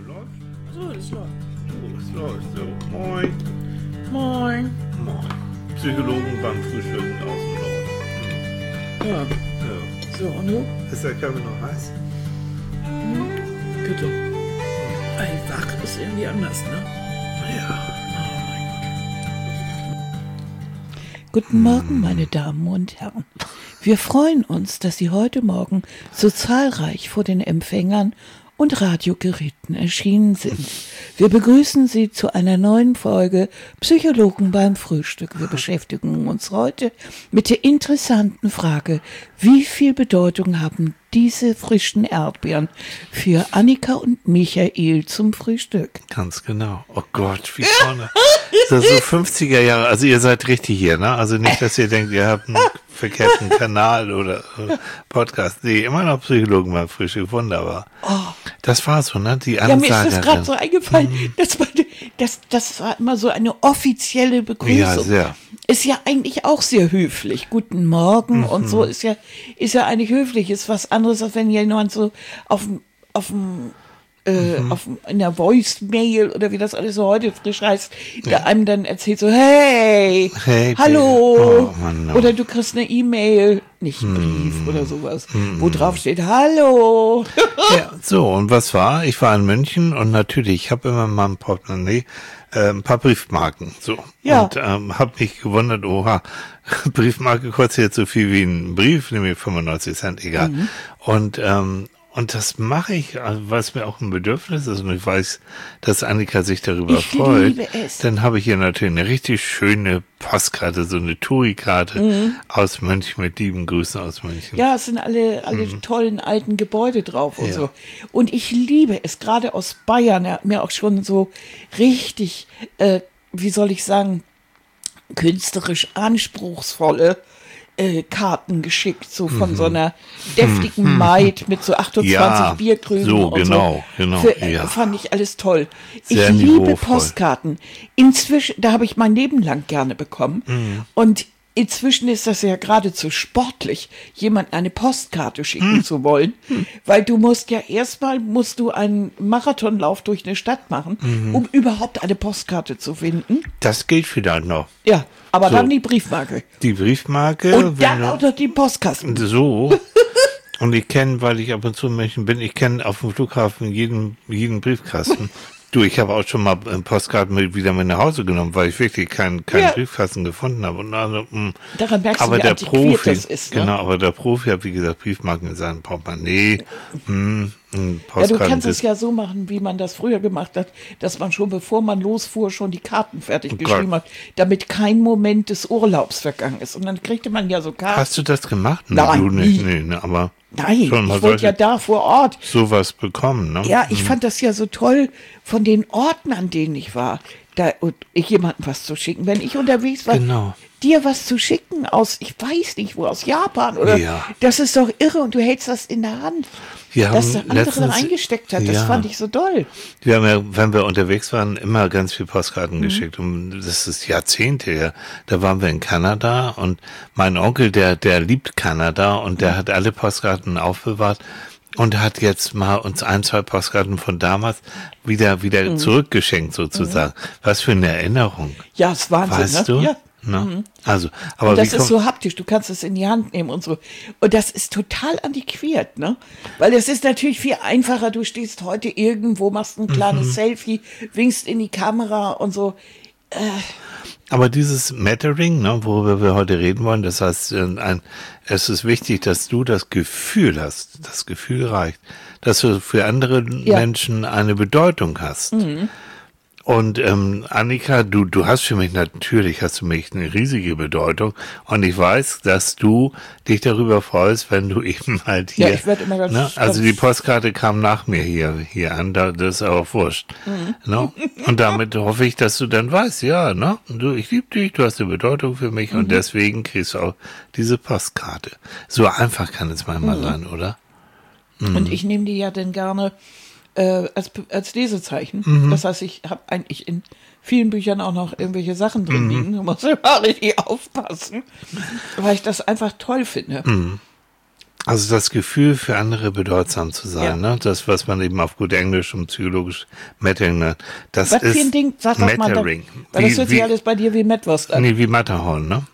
läuft? So, das läuft. So, es läuft. So, moin. Moin. Moin. Psychologen beim Frühstücken aus dem Norden. Ja, Ja. so, und du? Ist der Kaffee noch heiß? Bitte. Ey, wach ist irgendwie anders, ne? Ja. Guten Morgen, meine Damen und Herren. Wir freuen uns, dass Sie heute Morgen so zahlreich vor den Empfängern und Radiogeräten erschienen sind. Wir begrüßen Sie zu einer neuen Folge Psychologen beim Frühstück. Wir beschäftigen uns heute mit der interessanten Frage, wie viel Bedeutung haben diese frischen Erdbeeren für Annika und Michael zum Frühstück? Ganz genau. Oh Gott, wie vorne. Das ist so 50er Jahre. Also ihr seid richtig hier, ne? Also nicht, dass ihr denkt, ihr habt einen verkehrten Kanal oder Podcast. Nee, immer noch Psychologen beim Frühstück. Wunderbar. Das war so, ne? Die Ansagerin. Ja, mir ist das gerade so eingefallen. Das war immer so eine offizielle Begrüßung. Ja, sehr. Ist ja eigentlich auch sehr höflich. Guten Morgen und so ist ja eigentlich höflich. Ist was anderes, als wenn jemand so in der Voice-Mail oder wie das alles so heute frisch heißt, der einem dann erzählt so, hey hallo, oh, Mann, no. Oder du kriegst eine E-Mail, nicht einen Brief oder sowas, wo drauf steht, hallo. Ja, so, und was war? Ich war in München und natürlich, ich habe immer in meinem Portemonnaie ein paar Briefmarken, so. Ja. Und habe mich gewundert, oha, Briefmarke kostet jetzt so viel wie ein Brief, nämlich 95 Cent, egal. Und das mache ich, weil es mir auch ein Bedürfnis ist und ich weiß, dass Annika sich darüber freut. Liebe es. Dann habe ich hier natürlich eine richtig schöne Postkarte, so eine Touri-Karte aus München mit lieben Grüßen aus München. Ja, es sind alle tollen alten Gebäude drauf und Ja. so. Und ich liebe es, gerade aus Bayern, er hat mir auch schon so richtig, wie soll ich sagen, künstlerisch anspruchsvolle Karten geschickt, so von so einer deftigen Maid mit so 28 Ja, Bierkrügen so, und genau, so. genau, Für, ja. fand ich alles toll. Sehr Ich liebe niveauvoll. Postkarten. Inzwischen, da habe ich mein Leben lang gerne bekommen. Und inzwischen ist das ja geradezu sportlich, jemandem eine Postkarte schicken zu wollen, weil du musst einen Marathonlauf durch eine Stadt machen, um überhaupt eine Postkarte zu finden. Das gilt vielleicht noch. Ja, aber So. dann die Briefmarke. Die Briefmarke. Und wenn dann du- auch noch die Postkasten. So. Und ich kenne, weil ich ab und zu in München bin, ich kenne auf dem Flughafen jeden Briefkasten. Du, ich habe auch schon mal Postkarten wieder mit nach Hause genommen, weil ich wirklich keinen Ja. Briefkasten gefunden habe. Und also, Daran merkst du, aber wie der antiquiert Profi, das ist. Ne? genau, aber der Profi hat, wie gesagt, Briefmarken in seinem Portemonnaie. Ja, du Postkarten kannst es sind- ja so machen, wie man das früher gemacht hat, dass man schon, bevor man losfuhr, schon die Karten fertig Oh geschrieben Gott. hat, damit kein Moment des Urlaubs vergangen ist. Und dann kriegte man ja so Karten. Hast du das gemacht? Nein, du nicht. nie. Nee, ne, aber Nein, schon mal ich wollte ja solche- da vor Ort. sowas bekommen, ne? Ja, ich fand das ja so toll, von den Orten, an denen ich war, da und jemandem was zu schicken. Wenn ich unterwegs war, Genau. dir was zu schicken aus, ich weiß nicht wo, aus Japan oder, Ja. das ist doch irre und du hältst das in der Hand, Wir dass haben der andere letztens- reingesteckt hat. Das Ja. fand ich so toll. Wir haben ja, wenn wir unterwegs waren, immer ganz viel Postkarten Mhm. geschickt. Und das ist Jahrzehnte her. Da waren wir in Kanada und mein Onkel, der liebt Kanada und Mhm. der hat alle Postkarten aufbewahrt und hat jetzt mal uns 2 Postkarten von damals wieder Mhm. zurückgeschenkt sozusagen. Was für eine Erinnerung. Ja, ist Wahnsinn, Weißt ne? du? Ja. Ne? Also, aber Und das wie ist kommt, so haptisch, du kannst es in die Hand nehmen und so. Und das ist total antiquiert, ne? Weil es ist natürlich viel einfacher, du stehst heute irgendwo, machst ein kleines Selfie, winkst in die Kamera und so. aber dieses Mattering, ne, worüber wir heute reden wollen, das heißt, es ist wichtig, dass du das Gefühl hast, das Gefühl reicht, dass du für andere Ja. Menschen eine Bedeutung hast. Und Annika, du hast für mich natürlich, hast du mich eine riesige Bedeutung und ich weiß, dass du dich darüber freust, wenn du eben halt hier, Ja, ich werd immer ganz- also ganz- die Postkarte kam nach mir hier an, das ist aber wurscht. Ne? Und damit hoffe ich, dass du dann weißt, ja, ne, ich liebe dich, du hast eine Bedeutung für mich und deswegen kriegst du auch diese Postkarte. So einfach kann es manchmal sein, oder? Und ich nehme die ja dann gerne als Lesezeichen. Das heißt, ich habe eigentlich in vielen Büchern auch noch irgendwelche Sachen drin liegen. Du musst immer richtig aufpassen, weil ich das einfach toll finde. Also das Gefühl für andere bedeutsam zu sein, Ja. ne? Das, was man eben auf gut Englisch und psychologisch Mattering nennt. Das Was für ein ist Ding, sag doch mal, Mattering. weil das hört sich alles bei dir wie Mettwurst an. Nee, wie Matterhorn, ne?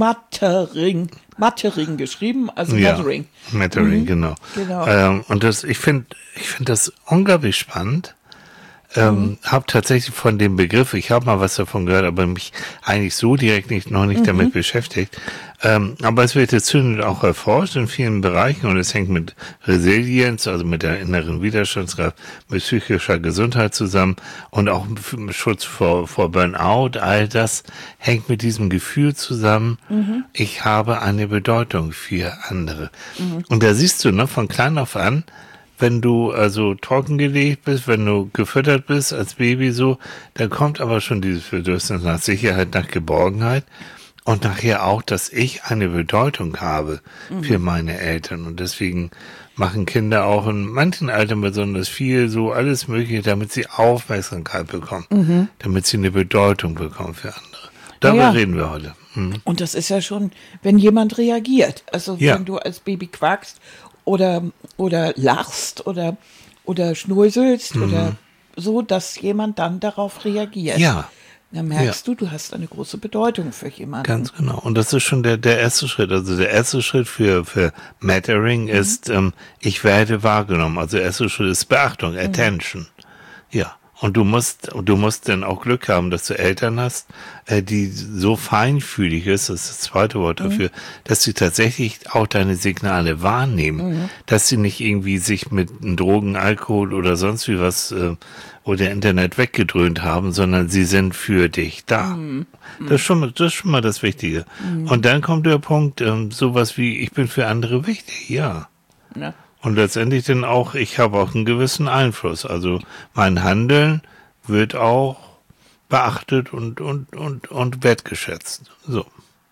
Mattering geschrieben, also Ja, Mattering. Mattering, genau. Genau. Und ich finde das unglaublich spannend. Habe tatsächlich von dem Begriff, ich habe mal was davon gehört, aber mich eigentlich so direkt noch nicht damit beschäftigt. Aber es wird jetzt zunehmend auch erforscht in vielen Bereichen und es hängt mit Resilienz, also mit der inneren Widerstandskraft, mit psychischer Gesundheit zusammen und auch mit Schutz vor Burnout. All das hängt mit diesem Gefühl zusammen, ich habe eine Bedeutung für andere. Und da siehst du, ne, von klein auf an, wenn du also trockengelegt bist, wenn du gefüttert bist als Baby so, dann kommt aber schon dieses Bedürfnis nach Sicherheit, nach Geborgenheit und nachher auch, dass ich eine Bedeutung habe für meine Eltern. Und deswegen machen Kinder auch in manchen Altern besonders viel, so alles Mögliche, damit sie Aufmerksamkeit bekommen, damit sie eine Bedeutung bekommen für andere. Darüber reden wir heute. Und das ist ja schon, wenn jemand reagiert. Also Ja. wenn du als Baby quakst oder lachst oder schnurselst oder so, dass jemand dann darauf reagiert. Ja. Dann merkst du hast eine große Bedeutung für jemanden. Ganz genau. Und das ist schon der erste Schritt. Also der erste Schritt für Mattering ist, ich werde wahrgenommen. Also der erste Schritt ist Beachtung, Attention. Ja. Und du musst dann auch Glück haben, dass du Eltern hast, die so feinfühlig ist, das ist das zweite Wort dafür, dass sie tatsächlich auch deine Signale wahrnehmen, dass sie nicht irgendwie sich mit Drogen, Alkohol oder sonst wie was oder Internet weggedröhnt haben, sondern sie sind für dich da. Das ist schon mal das Wichtige. Und dann kommt der Punkt, sowas wie, ich bin für andere wichtig, ja. Ne? Und letztendlich dann auch, ich habe auch einen gewissen Einfluss. Also mein Handeln wird auch beachtet und wertgeschätzt. So.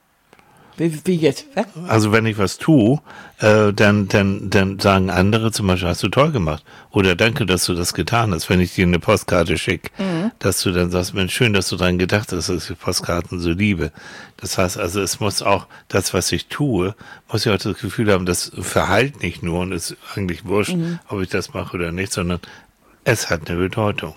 Wie jetzt? Was? Also wenn ich was tue, dann sagen andere zum Beispiel, hast du toll gemacht. Oder danke, dass du das getan hast. Wenn ich dir eine Postkarte schicke, dass du dann sagst, Mensch, schön, dass du daran gedacht hast, dass ich Postkarten so liebe. Das heißt also, es muss auch, das, was ich tue, muss ja auch das Gefühl haben, das Verhalten nicht nur, und es ist eigentlich wurscht, ob ich das mache oder nicht, sondern es hat eine Bedeutung.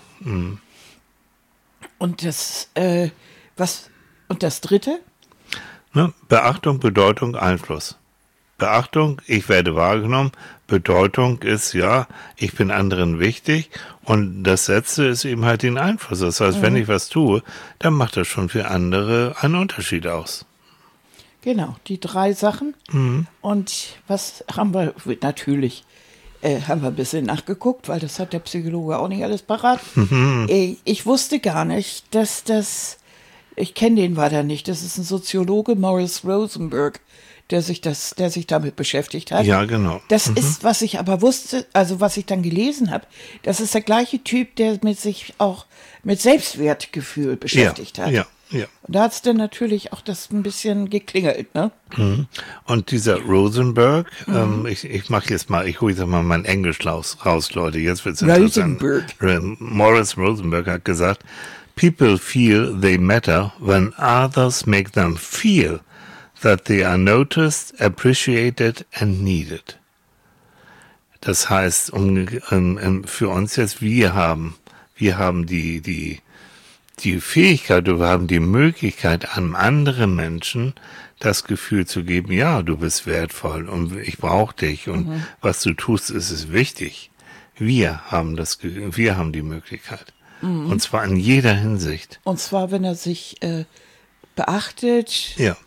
Und das, und das dritte? Ne? Beachtung, Bedeutung, Einfluss. Beachtung, ich werde wahrgenommen. Bedeutung ist, ja, ich bin anderen wichtig. Und das Letzte ist eben halt den Einfluss. Das heißt, wenn ich was tue, dann macht das schon für andere einen Unterschied aus. Genau, die 3 Sachen. Und was haben wir, natürlich, haben wir ein bisschen nachgeguckt, weil das hat der Psychologe auch nicht alles parat. Ich wusste gar nicht, dass das, ich kenne den weiter nicht, das ist ein Soziologe, Morris Rosenberg, der sich damit beschäftigt hat. Ja, genau. Das ist, was ich aber wusste, also was ich dann gelesen habe, das ist der gleiche Typ, der sich auch mit Selbstwertgefühl beschäftigt hat. Ja. Und da hat es dann natürlich auch das ein bisschen geklingelt, ne? Und dieser Rosenberg, ich mache jetzt mal, ich hole jetzt mal mein Englisch raus, Leute, jetzt wird's interessant. Morris Rosenberg hat gesagt, people feel they matter when others make them feel that they are noticed, appreciated and needed. Das heißt, für uns jetzt, wir haben die Fähigkeit, wir haben die Möglichkeit, einem anderen Menschen das Gefühl zu geben, ja, du bist wertvoll und ich brauche dich und was du tust, ist wichtig. Wir haben die Möglichkeit. Und zwar in jeder Hinsicht. Und zwar, wenn er sich beachtet, Ja.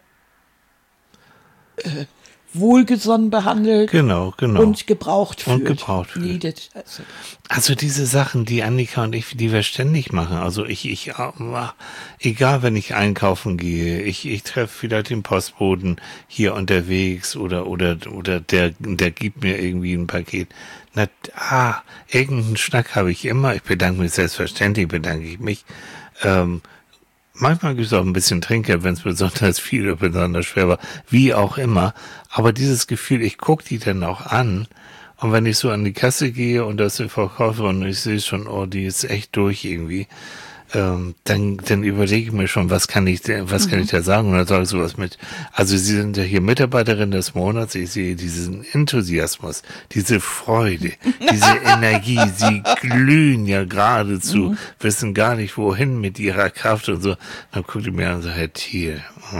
wohlgesonnen behandelt Genau. und gebraucht fühlt. Needed. Also diese Sachen, die Annika und ich, die wir ständig machen. Also ich egal, wenn ich einkaufen gehe, ich treffe vielleicht den Postboten hier unterwegs oder der gibt mir irgendwie ein Paket. Irgendeinen Schnack habe ich immer. Ich bedanke mich, selbstverständlich bedanke ich mich. Manchmal gibt es auch ein bisschen Trinkgeld, wenn es besonders viel oder besonders schwer war, wie auch immer. Aber dieses Gefühl, ich gucke die dann auch an. Und wenn ich so an die Kasse gehe und da ist eine Verkäuferin und ich sehe schon, oh, die ist echt durch irgendwie, dann überlege ich mir schon, was kann ich da sagen? Und dann sage ich sowas mit, also Sie sind ja hier Mitarbeiterin des Monats, ich sehe diesen Enthusiasmus, diese Freude, diese Energie, Sie glühen ja geradezu, wissen gar nicht wohin mit Ihrer Kraft und so. Dann guckt die mir an und sagt, Herr Thiel,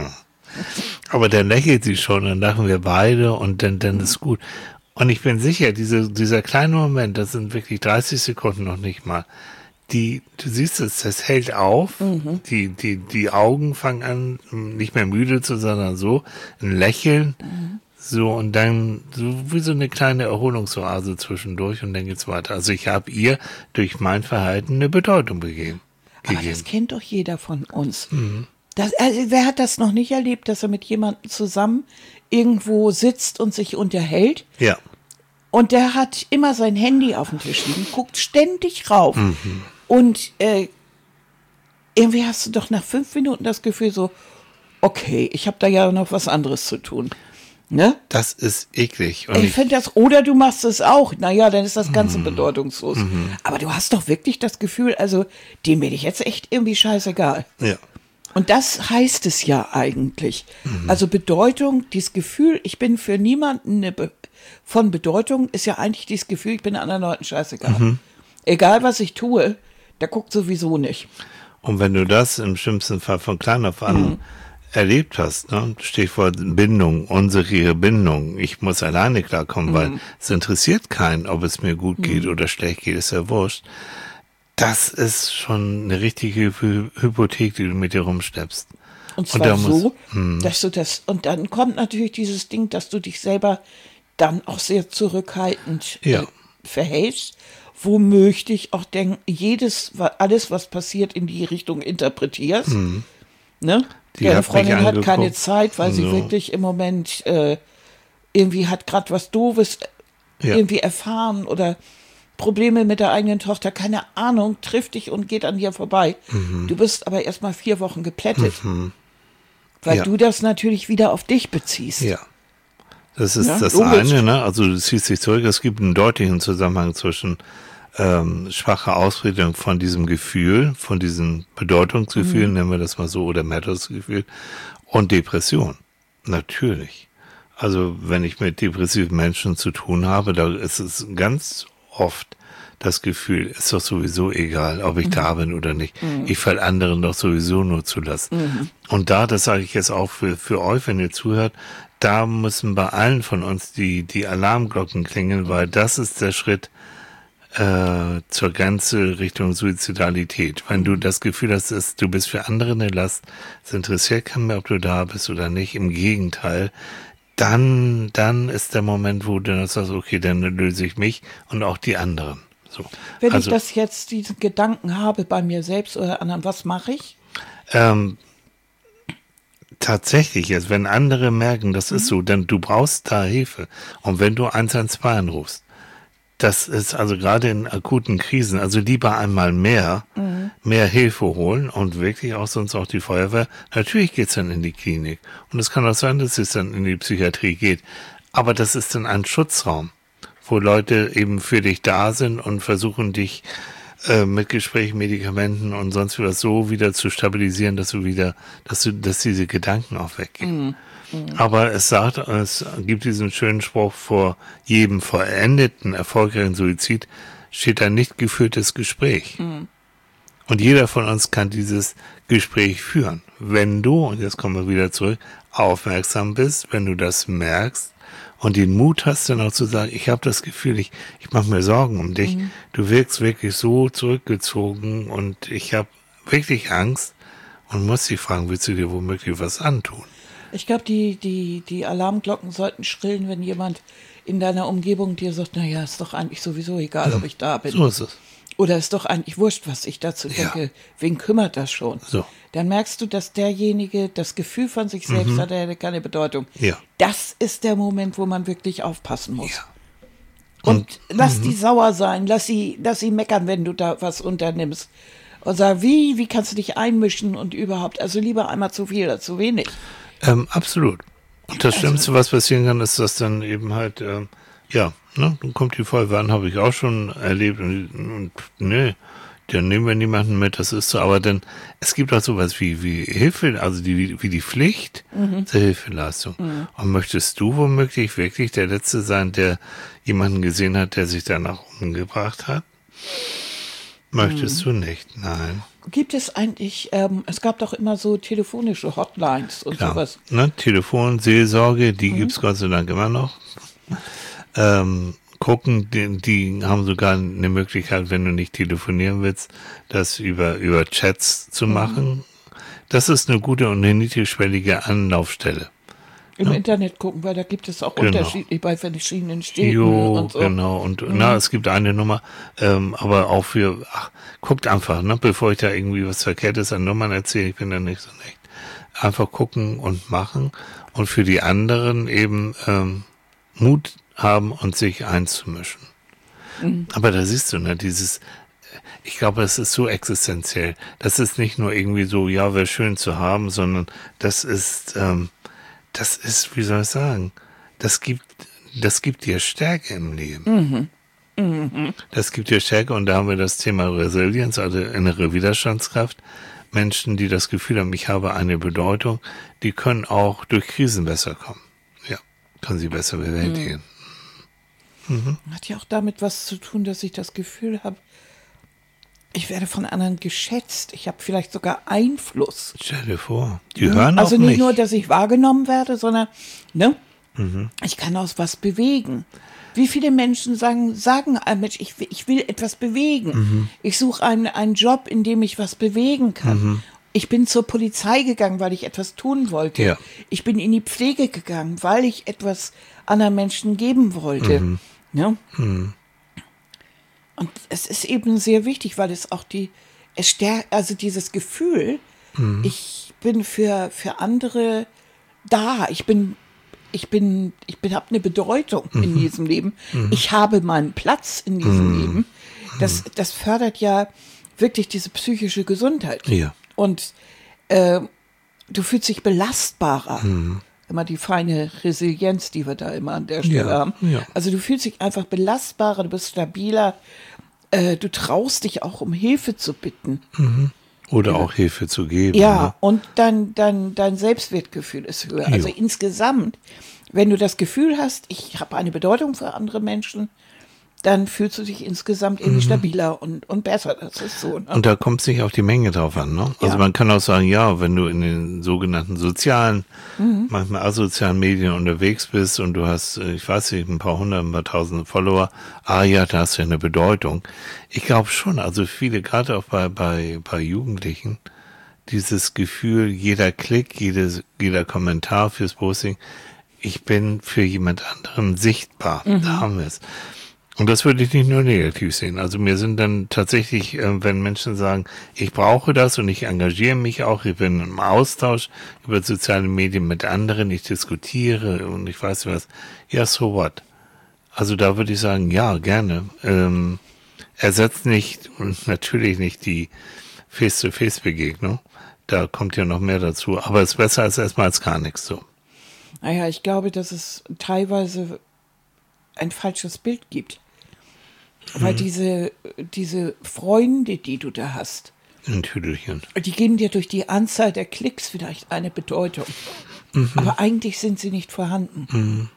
aber dann lächelt sie schon, dann lachen wir beide und dann ist gut. Und ich bin sicher, dieser kleine Moment, das sind wirklich 30 Sekunden noch nicht mal, du siehst es, das hält auf, die Augen fangen an, nicht mehr müde zu sein, sondern so, ein Lächeln, so, und dann, so wie so eine kleine Erholungsoase zwischendurch, und dann geht's weiter. Also ich habe ihr durch mein Verhalten eine Bedeutung gegeben. Aber das kennt doch jeder von uns. Also wer hat das noch nicht erlebt, dass er mit jemandem zusammen irgendwo sitzt und sich unterhält? Ja. Und der hat immer sein Handy auf dem Tisch liegen, guckt ständig rauf. Und irgendwie hast du doch nach 5 Minuten das Gefühl so, okay, ich habe da ja noch was anderes zu tun. Ne? Das ist eklig. Und ich finde das, oder du machst es auch, naja, dann ist das Ganze bedeutungslos. Aber du hast doch wirklich das Gefühl, also dem bin ich jetzt echt irgendwie scheißegal. Ja. Und das heißt es ja eigentlich. Also Bedeutung, dieses Gefühl, ich bin für niemanden von Bedeutung, ist ja eigentlich dieses Gefühl, ich bin anderen Leuten scheißegal. Egal, was ich tue, der guckt sowieso nicht. Und wenn du das im schlimmsten Fall von klein auf an erlebt hast, ne? Stichwort Bindung, unsere Bindung, ich muss alleine klarkommen, weil es interessiert keinen, ob es mir gut geht oder schlecht geht, ist ja wurscht. Das ist schon eine richtige Hypothek, die du mit dir rumschleppst. Und zwar so, dass du das, und dann kommt natürlich dieses Ding, dass du dich selber dann auch sehr zurückhaltend verhältst, womöglich auch alles, was passiert, in die Richtung interpretierst. Ne? Deine Freundin hat keine Zeit, weil sie wirklich im Moment irgendwie hat gerade was Doofes irgendwie erfahren oder Probleme mit der eigenen Tochter, keine Ahnung, trifft dich und geht an dir vorbei. Du bist aber erstmal 4 Wochen geplättet, weil du das natürlich wieder auf dich beziehst. Ja, das ist das eine, ne? Also du ziehst dich zurück, es gibt einen deutlichen Zusammenhang zwischen schwacher Ausrichtung von diesem Gefühl, von diesem Bedeutungsgefühl, nennen wir das mal so, oder Matters-Gefühl, und Depression. Natürlich. Also wenn ich mit depressiven Menschen zu tun habe, da ist es ganz oft das Gefühl, ist doch sowieso egal, ob ich da bin oder nicht. Ich fall anderen doch sowieso nur zu lassen. Und das sage ich jetzt auch für euch, wenn ihr zuhört, da müssen bei allen von uns die Alarmglocken klingeln, weil das ist der Schritt zur Grenze Richtung Suizidalität. Wenn du das Gefühl hast, du bist für andere eine Last, es interessiert keinen mehr, ob du da bist oder nicht, im Gegenteil, dann ist der Moment, wo du dann sagst, okay, dann löse ich mich und auch die anderen. So. Wenn ich das jetzt, diesen Gedanken habe bei mir selbst oder anderen, was mache ich? Tatsächlich, jetzt, wenn andere merken, das ist so, dann du brauchst da Hilfe. Und wenn du 112 anrufst, das ist also gerade in akuten Krisen, also lieber einmal mehr Hilfe holen und wirklich auch sonst auch die Feuerwehr. Natürlich geht's dann in die Klinik. Und es kann auch sein, dass es dann in die Psychiatrie geht. Aber das ist dann ein Schutzraum, wo Leute eben für dich da sind und versuchen dich mit Gesprächen, Medikamenten und sonst was so wieder zu stabilisieren, dass diese Gedanken auch weggehen. Aber es gibt diesen schönen Spruch, vor jedem vollendeten, erfolgreichen Suizid steht ein nicht geführtes Gespräch. Und jeder von uns kann dieses Gespräch führen. Wenn du, und jetzt kommen wir wieder zurück, aufmerksam bist, wenn du das merkst und den Mut hast, dann auch zu sagen, ich habe das Gefühl, ich mache mir Sorgen um dich. Du wirkst wirklich so zurückgezogen und ich habe wirklich Angst und muss dich fragen, willst du dir womöglich was antun? Ich glaube, die Alarmglocken sollten schrillen, wenn jemand in deiner Umgebung dir sagt, naja, ist doch eigentlich sowieso egal, ob ich da bin. So ist es. Oder ist doch eigentlich wurscht, was ich dazu denke. Wen kümmert das schon? So. Dann merkst du, dass derjenige das Gefühl von sich selbst hat, er hat keine Bedeutung. Ja. Das ist der Moment, wo man wirklich aufpassen muss. Ja. Und lass die sauer sein, lass sie meckern, wenn du da was unternimmst. Und sag, wie kannst du dich einmischen und überhaupt, also lieber einmal zu viel oder zu wenig. Absolut. Und das Schlimmste, was passieren kann, ist, dass dann eben halt, dann kommt die Feuerwehr an, habe ich auch schon erlebt und nee, dann nehmen wir niemanden mit, das ist so, aber dann, es gibt auch sowas wie Hilfe, also wie die Pflicht zur Hilfeleistung. Und möchtest du womöglich wirklich der Letzte sein, der jemanden gesehen hat, der sich danach umgebracht hat? Möchtest du nicht, nein. Gibt es eigentlich, es gab doch immer so telefonische Hotlines und Klar, sowas. ne? Telefon, Seelsorge, die gibt's Gott sei Dank immer noch. Gucken, die haben sogar eine Möglichkeit, wenn du nicht telefonieren willst, das über Chats zu machen. Das ist eine gute und eine niedrigschwellige Anlaufstelle. Im Internet gucken, weil da gibt es auch unterschiedlich bei verschiedenen Städten Jo, und so. genau. Und es gibt eine Nummer, aber auch guckt einfach, ne, bevor ich da irgendwie was Verkehrtes an Nummern erzähle, ich bin da nicht so echt. Einfach gucken und machen und für die anderen eben Mut haben und sich einzumischen. Aber da siehst du, ne, ich glaube, es ist so existenziell. Das ist nicht nur irgendwie so, ja, wäre schön zu haben, sondern das ist, wie soll ich sagen, das gibt dir Stärke im Leben. Das gibt dir Stärke und da haben wir das Thema Resilienz, also innere Widerstandskraft. Menschen, die das Gefühl haben, ich habe eine Bedeutung, die können auch durch Krisen besser kommen. Ja, können sie besser bewältigen. Hat ja auch damit was zu tun, dass ich das Gefühl habe, ich werde von anderen geschätzt. Ich habe vielleicht sogar Einfluss. Stell dir vor, die hören also auf mich. nicht nur, dass ich wahrgenommen werde, sondern ich kann auch was bewegen. Wie viele Menschen sagen, Mensch, ich will etwas bewegen. Ich suche einen Job, in dem ich was bewegen kann. Ich bin zur Polizei gegangen, weil ich etwas tun wollte. Ja. Ich bin in die Pflege gegangen, weil ich etwas anderen Menschen geben wollte. Ja? Und es ist eben sehr wichtig, weil es auch es stärkt, also dieses Gefühl, ich bin für andere da. Ich habe eine Bedeutung in diesem Leben. Ich habe meinen Platz in diesem Leben. Das fördert ja wirklich diese psychische Gesundheit. Ja. Und du fühlst dich belastbarer. Immer die feine Resilienz, die wir da immer an der Stelle haben. Ja. Also du fühlst dich einfach belastbarer, du bist stabiler. Du traust dich auch, um Hilfe zu bitten. Oder auch Hilfe zu geben. Ja, Ne? und dein Selbstwertgefühl ist höher. Also insgesamt, wenn du das Gefühl hast, ich habe eine Bedeutung für andere Menschen, dann fühlst du dich insgesamt irgendwie stabiler und besser. Das ist so. Ne? Und da kommt es nicht auf die Menge drauf an. Ne? Also man kann auch sagen, ja, wenn du in den sogenannten sozialen, manchmal asozialen Medien unterwegs bist und du hast, ich weiß nicht, ein paar hundert, ein paar tausend Follower, ja, da hast du ja eine Bedeutung. Ich glaube schon, also viele, gerade auch bei Jugendlichen, dieses Gefühl, jeder Klick, jeder Kommentar fürs Posting, ich bin für jemand anderen sichtbar. Da haben wir es. Und das würde ich nicht nur negativ sehen. Also mir sind dann tatsächlich, wenn Menschen sagen, ich brauche das und ich engagiere mich auch, ich bin im Austausch über soziale Medien mit anderen, ich diskutiere und ich weiß was, ja, so what? Also da würde ich sagen, ja, gerne. Ersetzt nicht und natürlich nicht die Face-to-Face-Begegnung. Da kommt ja noch mehr dazu. Aber es ist besser als erstmal als gar nichts so. Naja, ich glaube, dass es teilweise ein falsches Bild gibt. Weil diese Freunde, die du da hast, Natürlich. die geben dir durch die Anzahl der Klicks vielleicht eine Bedeutung. Aber eigentlich sind sie nicht vorhanden.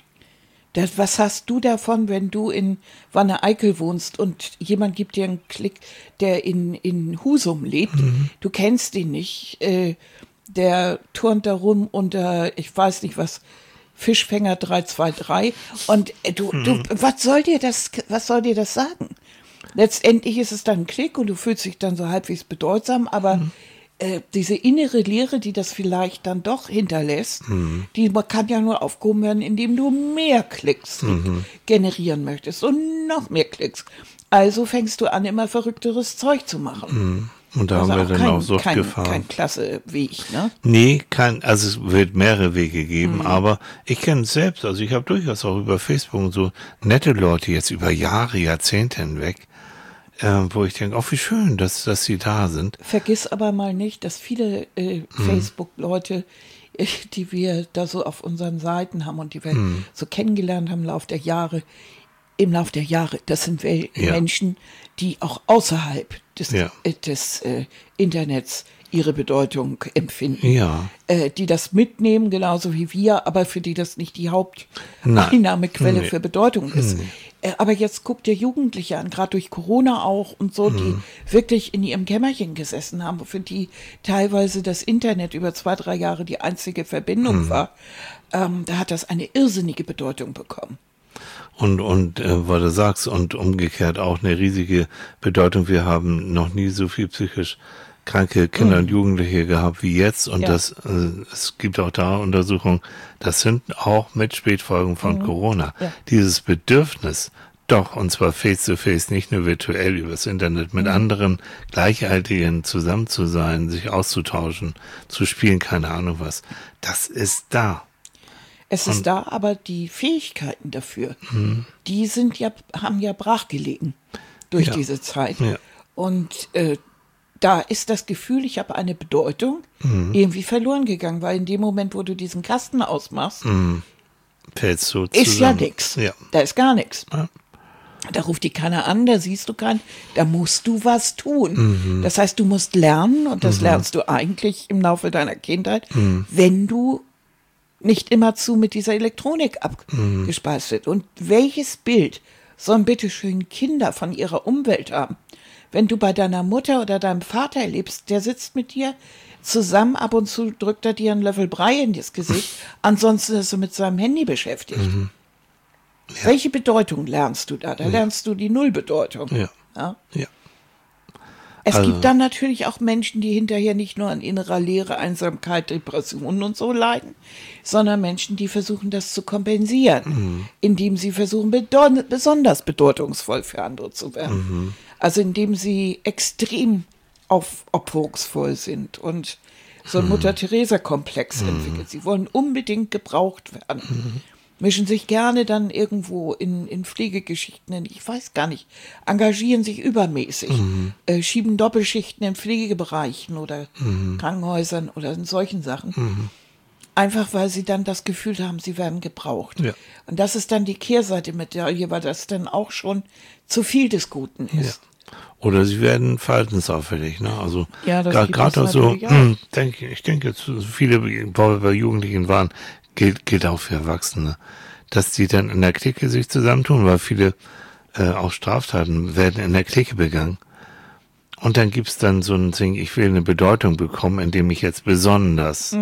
Was hast du davon, wenn du in Wanne-Eickel wohnst und jemand gibt dir einen Klick, der in Husum lebt? Du kennst ihn nicht. Der turnt da rum unter, ich weiß nicht was, Fischfänger 323 und was soll dir das sagen? Letztendlich ist es dann ein Klick und du fühlst dich dann so halbwegs bedeutsam, aber diese innere Leere, die das vielleicht dann doch hinterlässt, die kann ja nur aufgehoben werden, indem du mehr Klicks generieren möchtest und noch mehr Klicks. Also fängst du an, immer verrückteres Zeug zu machen. Und da haben wir dann auch Sucht gefahren. Kein klasse Weg, ne? Nee, also es wird mehrere Wege geben, aber ich kenne es selbst, also ich habe durchaus auch über Facebook so nette Leute jetzt über Jahre, Jahrzehnte hinweg, wo ich denke, wie schön, dass sie da sind. Vergiss aber mal nicht, dass viele Facebook-Leute, die wir da so auf unseren Seiten haben und die wir so kennengelernt haben im Lauf der Jahre, das sind Menschen, die auch außerhalb des Internets ihre Bedeutung empfinden. Ja. Die das mitnehmen, genauso wie wir, aber für die das nicht die Haupteinnahmequelle für Bedeutung ist. Aber jetzt guckt ihr Jugendliche an, gerade durch Corona auch und so, die wirklich in ihrem Kämmerchen gesessen haben, für die teilweise das Internet über 2-3 Jahre die einzige Verbindung war. Da hat das eine irrsinnige Bedeutung bekommen. Und weil du sagst, und umgekehrt auch eine riesige Bedeutung. Wir haben noch nie so viel psychisch kranke Kinder und Jugendliche gehabt wie jetzt. Und es gibt auch da Untersuchungen, das sind auch mit Spätfolgen von Corona. Ja. Dieses Bedürfnis, doch, und zwar face to face, nicht nur virtuell übers Internet, mit anderen Gleichaltrigen zusammen zu sein, sich auszutauschen, zu spielen, keine Ahnung was, das ist da. Es ist da, aber die Fähigkeiten dafür, die haben ja brachgelegen durch diese Zeit. Ja. Und da ist das Gefühl, ich habe eine Bedeutung, irgendwie verloren gegangen, weil in dem Moment, wo du diesen Kasten ausmachst, fällst du ist ja nichts. Ja. Da ist gar nichts. Ja. Da ruft die keiner an, da siehst du keinen, da musst du was tun. Das heißt, du musst lernen, und das lernst du eigentlich im Laufe deiner Kindheit, wenn du nicht immerzu mit dieser Elektronik abgespeist wird. Und welches Bild sollen bitteschön Kinder von ihrer Umwelt haben? Wenn du bei deiner Mutter oder deinem Vater lebst, der sitzt mit dir zusammen, ab und zu drückt er dir einen Löffel Brei in das Gesicht, ansonsten ist er mit seinem Handy beschäftigt. Ja. Welche Bedeutung lernst du da? Da lernst du die Nullbedeutung. Ja. Es gibt dann natürlich auch Menschen, die hinterher nicht nur an innerer Leere, Einsamkeit, Depressionen und so leiden, sondern Menschen, die versuchen, das zu kompensieren, indem sie versuchen, besonders bedeutungsvoll für andere zu werden. Also indem sie extrem aufopferungsvoll sind und so ein Mutter-Theresa-Komplex entwickelt. Sie wollen unbedingt gebraucht werden. Mischen sich gerne dann irgendwo in Pflegegeschichten, ich weiß gar nicht, engagieren sich übermäßig, schieben Doppelschichten in Pflegebereichen oder Krankenhäusern oder in solchen Sachen. Einfach, weil sie dann das Gefühl haben, sie werden gebraucht. Ja. Und das ist dann die Kehrseite mit der, weil das dann auch schon zu viel des Guten ist. Ja. Oder sie werden verhaltensauffällig, ne? Also gerade auch so, ich denke jetzt viele, wo wir bei Jugendlichen waren, gilt auch für Erwachsene, dass die dann in der Clique sich zusammentun, weil viele auch Straftaten werden in der Clique begangen. Und dann gibt's dann so ein Ding, ich will eine Bedeutung bekommen, indem ich jetzt besonders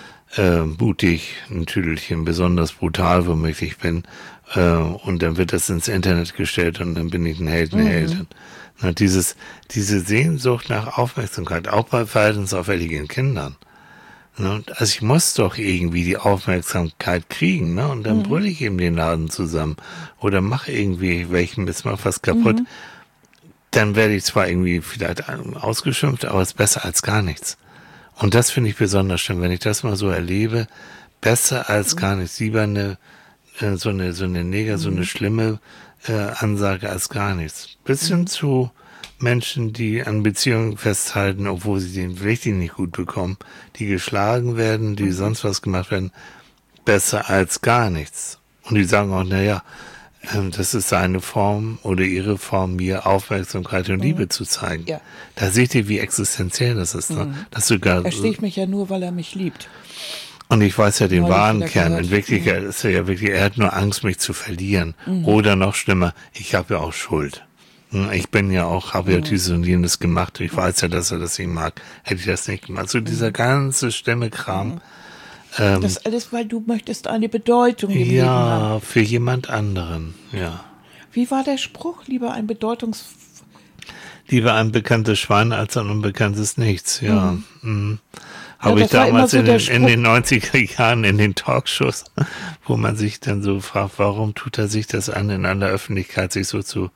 mutig, ein Tüdelchen, besonders brutal womöglich bin. Und dann wird das ins Internet gestellt und dann bin ich ein Held, eine Heldin. Na, diese Sehnsucht nach Aufmerksamkeit, auch bei verhaltensauffälligen Kindern. Also ich muss doch irgendwie die Aufmerksamkeit kriegen, ne? Und dann brülle ich eben den Laden zusammen oder mache irgendwie mach was kaputt. Dann werde ich zwar irgendwie vielleicht ausgeschimpft, aber es ist besser als gar nichts. Und das finde ich besonders schön, wenn ich das mal so erlebe, besser als gar nichts. Lieber so eine schlimme Ansage als gar nichts. Bis hin zu Menschen, die an Beziehungen festhalten, obwohl sie den richtig nicht gut bekommen, die geschlagen werden, die sonst was gemacht werden, besser als gar nichts. Und die sagen auch, das ist seine Form oder ihre Form, mir Aufmerksamkeit und Liebe zu zeigen. Ja. Da seht ihr, wie existenziell das ist. Ne? Dass er sticht mich ja nur, weil er mich liebt. Und ich weiß ja den wahren Kern. In Wirklichkeit ist er ja wirklich, er hat nur Angst, mich zu verlieren. Oder noch schlimmer, ich habe ja auch Schuld. Ich bin ja auch, habe ja dieses und jenes gemacht. Ich weiß ja, dass er das nicht mag. Hätte ich das nicht gemacht. So dieser ganze Stämmekram. Das alles, weil du möchtest eine Bedeutung im Leben haben. Ja, für jemand anderen, ja. Wie war der Spruch? Lieber ein Lieber ein bekanntes Schwein als ein unbekanntes Nichts, ja. Habe ich damals so in den 90er Jahren in den Talkshows, wo man sich dann so fragt, warum tut er sich das an, in aller Öffentlichkeit sich so zu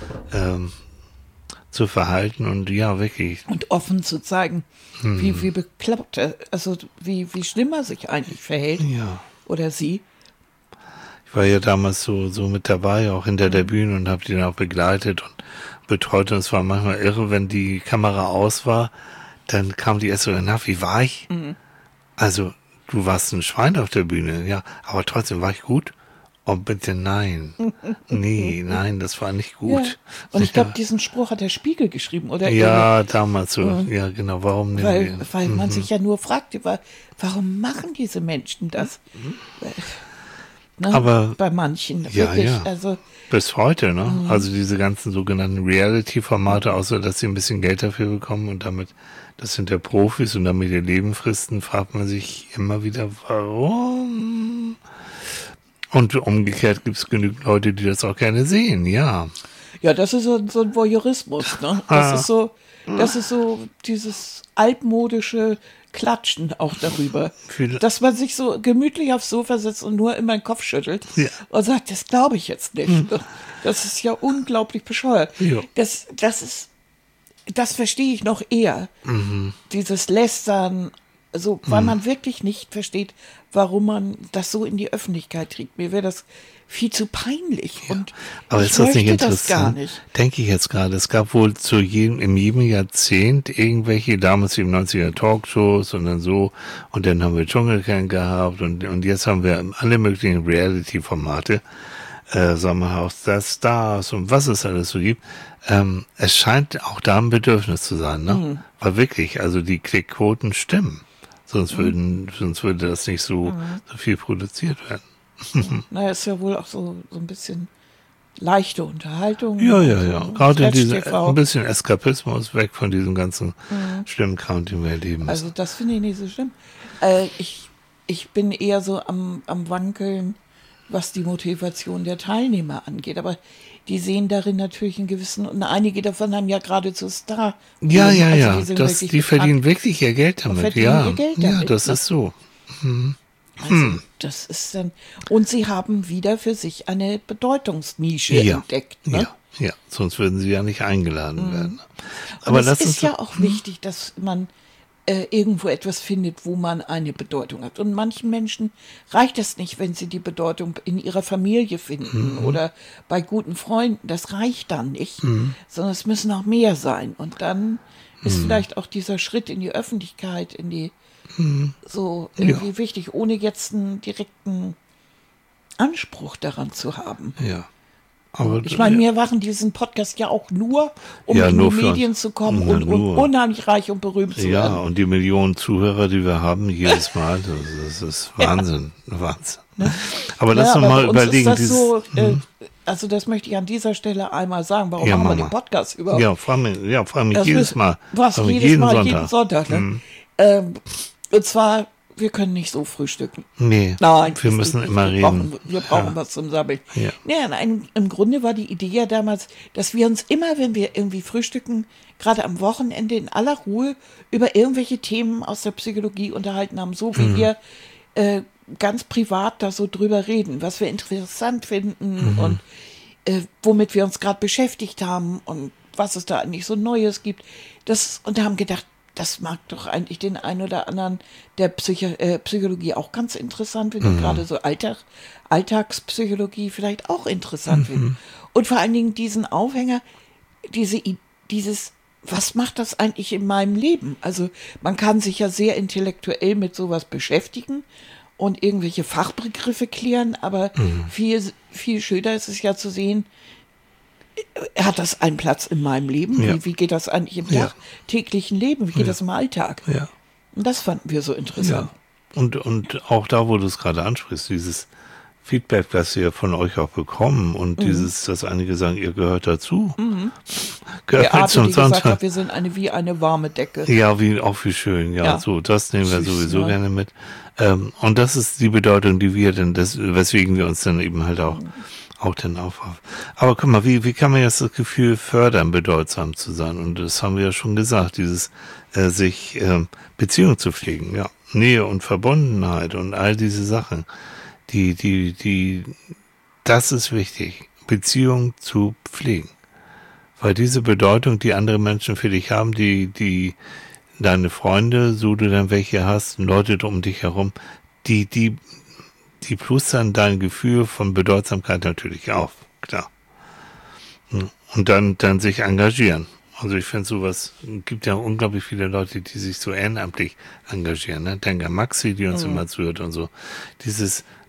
verhalten und ja, wirklich. Und offen zu zeigen, wie bekloppt er, also wie schlimm er sich eigentlich verhält. Ja. Oder sie. Ich war ja damals so mit dabei, auch hinter der Bühne und habe die dann auch begleitet und betreut. Und es war manchmal irre, wenn die Kamera aus war, dann kam die erst so, wie war ich? Also, du warst ein Schwein auf der Bühne, ja, aber trotzdem war ich gut. Oh, bitte nein. Nee, nein, das war nicht gut. Ja. Und ich glaube, diesen Spruch hat der Spiegel geschrieben, oder? Ja, damals so. Ja, genau. Warum nehmen wir? Weil man sich ja nur fragte, warum machen diese Menschen das? Ne? Aber bei manchen ja, wirklich. ja. Also, bis heute, ne? Also diese ganzen sogenannten Reality-Formate, außer dass sie ein bisschen Geld dafür bekommen und damit, das sind ja Profis und damit ihr Leben fristen, fragt man sich immer wieder, warum? Und umgekehrt gibt es genügend Leute, die das auch gerne sehen, ja. ja, das ist so ein Voyeurismus, ne? Das ist so dieses altmodische Klatschen auch darüber. Dass man sich so gemütlich aufs Sofa sitzt und nur immer den Kopf schüttelt und sagt, das glaube ich jetzt nicht. Das ist ja unglaublich bescheuert. Ja. Das verstehe ich noch eher. Dieses Lästern, so, weil man wirklich nicht versteht, warum man das so in die Öffentlichkeit trägt. Mir wäre das viel zu peinlich. Ja. Und aber ich ist das nicht möchte interessant? Das gar nicht. Denke ich jetzt gerade. Es gab wohl in jedem Jahrzehnt irgendwelche, damals die 90er Talkshows und dann so, und dann haben wir Dschungelcamp gehabt und jetzt haben wir alle möglichen Reality-Formate, Sommerhaus der Stars und was es alles so gibt. Es scheint auch da ein Bedürfnis zu sein, ne? Weil wirklich, also die Klickquoten stimmen. Sonst würde das nicht so viel produziert werden. Naja, ist ja wohl auch so ein bisschen leichte Unterhaltung. Ja. Gerade TV. Ein bisschen Eskapismus, weg von diesem ganzen Stimmkram, den wir erleben. Also das finde ich nicht so schlimm. Ich bin eher so am Wankeln, was die Motivation der Teilnehmer angeht. Aber die sehen darin natürlich einen gewissen, und einige davon haben ja geradezu Star. Ja. Also die verdienen wirklich ihr Geld damit. Ja, das ist so. Also das ist dann, und sie haben wieder für sich eine Bedeutungsnische entdeckt. Ne? Ja, sonst würden sie ja nicht eingeladen werden. Aber es ist ja auch wichtig, dass man irgendwo etwas findet, wo man eine Bedeutung hat. Und manchen Menschen reicht es nicht, wenn sie die Bedeutung in ihrer Familie finden oder bei guten Freunden. Das reicht dann nicht, sondern es müssen auch mehr sein. Und dann ist vielleicht auch dieser Schritt in die Öffentlichkeit, in die so irgendwie wichtig, ohne jetzt einen direkten Anspruch daran zu haben. Ja. Aber ich meine, wir machen diesen Podcast ja auch nur, um in die Medien zu kommen und unheimlich reich und berühmt zu werden. Ja, und die Millionen Zuhörer, die wir haben jedes Mal, das ist Wahnsinn. Wahnsinn. Ne? Aber lass uns mal überlegen. Also das möchte ich an dieser Stelle einmal sagen. Warum machen wir den Podcast überhaupt? Ja, frag mich jedes Mal. Jeden Sonntag. Ne? Und zwar, wir können nicht so frühstücken. Nee, nein, wir müssen immer reden. Wir brauchen was zum Sammeln. Ja. Im Grunde war die Idee ja damals, dass wir uns immer, wenn wir irgendwie frühstücken, gerade am Wochenende in aller Ruhe über irgendwelche Themen aus der Psychologie unterhalten haben, so wie wir ganz privat da so drüber reden, was wir interessant finden und womit wir uns gerade beschäftigt haben und was es da eigentlich so Neues gibt. Und da haben gedacht, das mag doch eigentlich den einen oder anderen der Psychologie auch ganz interessant finden, gerade so Alltagspsychologie vielleicht auch interessant finden. Und vor allen Dingen diesen Aufhänger, dieses, was macht das eigentlich in meinem Leben? Also man kann sich ja sehr intellektuell mit sowas beschäftigen und irgendwelche Fachbegriffe klären, aber viel, viel schöner ist es ja zu sehen, hat das einen Platz in meinem Leben? Ja. Wie geht das eigentlich im täglichen Leben? Wie geht das im Alltag? Ja. Und das fanden wir so interessant. Ja. Und auch da, wo du es gerade ansprichst, dieses Feedback, das wir von euch auch bekommen und dass einige sagen, ihr gehört dazu. Gehört der Art, zum die gesagt Sonntag. hat, wir sind wie eine warme Decke. Ja, wie schön. Ja, so, das nehmen wir sowieso gerne mit. Und das ist die Bedeutung, die wir denn, weswegen wir uns dann eben halt auch dann aufhaben. Aber guck mal, wie kann man jetzt das Gefühl fördern, bedeutsam zu sein? Und das haben wir ja schon gesagt, dieses sich Beziehung zu pflegen, ja, Nähe und Verbundenheit und all diese Sachen, das ist wichtig, Beziehung zu pflegen. Weil diese Bedeutung, die andere Menschen für dich haben, die deine Freunde, so du dann welche hast, Leute um dich herum, die plustern dein Gefühl von Bedeutsamkeit natürlich auf, klar. Und dann sich engagieren. Also ich finde sowas, gibt ja unglaublich viele Leute, die sich so ehrenamtlich engagieren, ne? Denke an Maxi, die uns immer zuhört und so. Dieses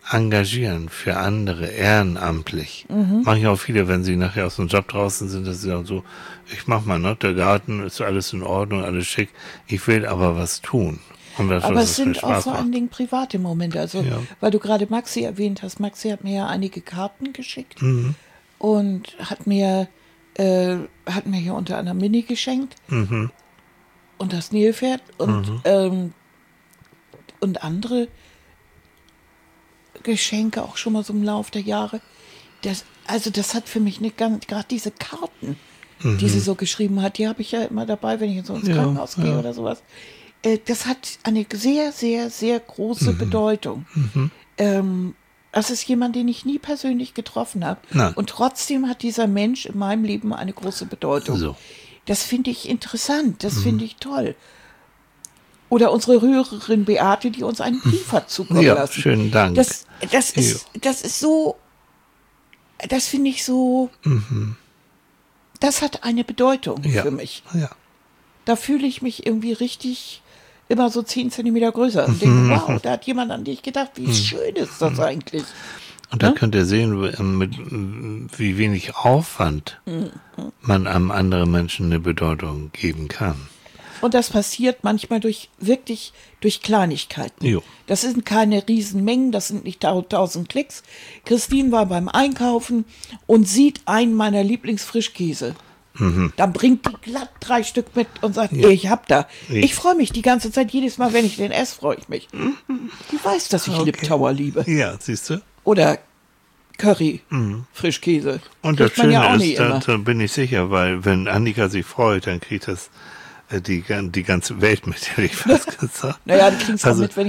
engagieren für andere, ehrenamtlich. Machen ja auch viele, wenn sie nachher aus dem Job draußen sind, dass sie dann so, ich mach mal, ne, der Garten ist alles in Ordnung, alles schick, ich will aber was tun. Und das, Aber was es mir sind auch Spaß vor macht. allen Dingen private Momente. Also, Ja. weil du gerade Maxi erwähnt hast. Maxi hat mir ja einige Karten geschickt und hat mir hier unter anderem Mini geschenkt und das Nilpferd und andere Geschenke auch schon mal so im Lauf der Jahre. Das hat für mich gerade diese Karten, die sie so geschrieben hat, die habe ich ja immer dabei, wenn ich so ins Krankenhaus gehe oder sowas. Das hat eine sehr, sehr, sehr große Bedeutung. Das ist jemand, den ich nie persönlich getroffen habe. Nein. Und trotzdem hat dieser Mensch in meinem Leben eine große Bedeutung. So. Das finde ich interessant, das finde ich toll. Oder unsere Hörerin Beate, die uns einen Brief hat zukommen Ja, lassen. schönen Dank. Das ist so, das finde ich so, das hat eine Bedeutung für mich. Ja. Da fühle ich mich irgendwie richtig immer so 10 Zentimeter größer und denke, wow, da hat jemand an dich gedacht, wie schön ist das eigentlich. Und da könnt ihr sehen, mit wie wenig Aufwand man einem anderen Menschen eine Bedeutung geben kann. Und das passiert manchmal durch Kleinigkeiten. Jo. Das sind keine Riesenmengen, das sind nicht 1000 Klicks. Christine war beim Einkaufen und sieht einen meiner Lieblingsfrischkäse. Dann bringt die glatt 3 Stück mit und sagt, ich hab da. Ich freue mich die ganze Zeit, jedes Mal, wenn ich den esse, freue ich mich. Die weiß, dass ich Liptauer liebe. Ja, siehst du? Oder Curry, Frischkäse. Und das Kriegt man ja auch Schöne nicht ist, immer. da bin ich sicher, weil wenn Annika sich freut, dann kriegt das die ganze Welt mit, hätte ich fast gesagt. Naja, du kriegst Also- auch mit, wenn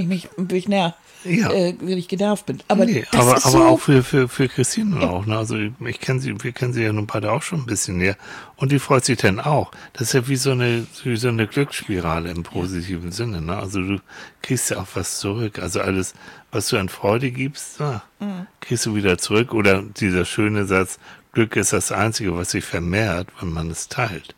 ich genervt bin. Aber Nee, das aber ist so, auch für Christine auch. Ne? Also wir kennen sie ja nun beide auch schon ein bisschen näher. Und die freut sich dann auch. Das ist ja wie so eine Glücksspirale im positiven Sinne. Ne? Also du kriegst ja auch was zurück. Also alles, was du an Freude gibst, kriegst du wieder zurück. Oder dieser schöne Satz, Glück ist das Einzige, was sich vermehrt, wenn man es teilt.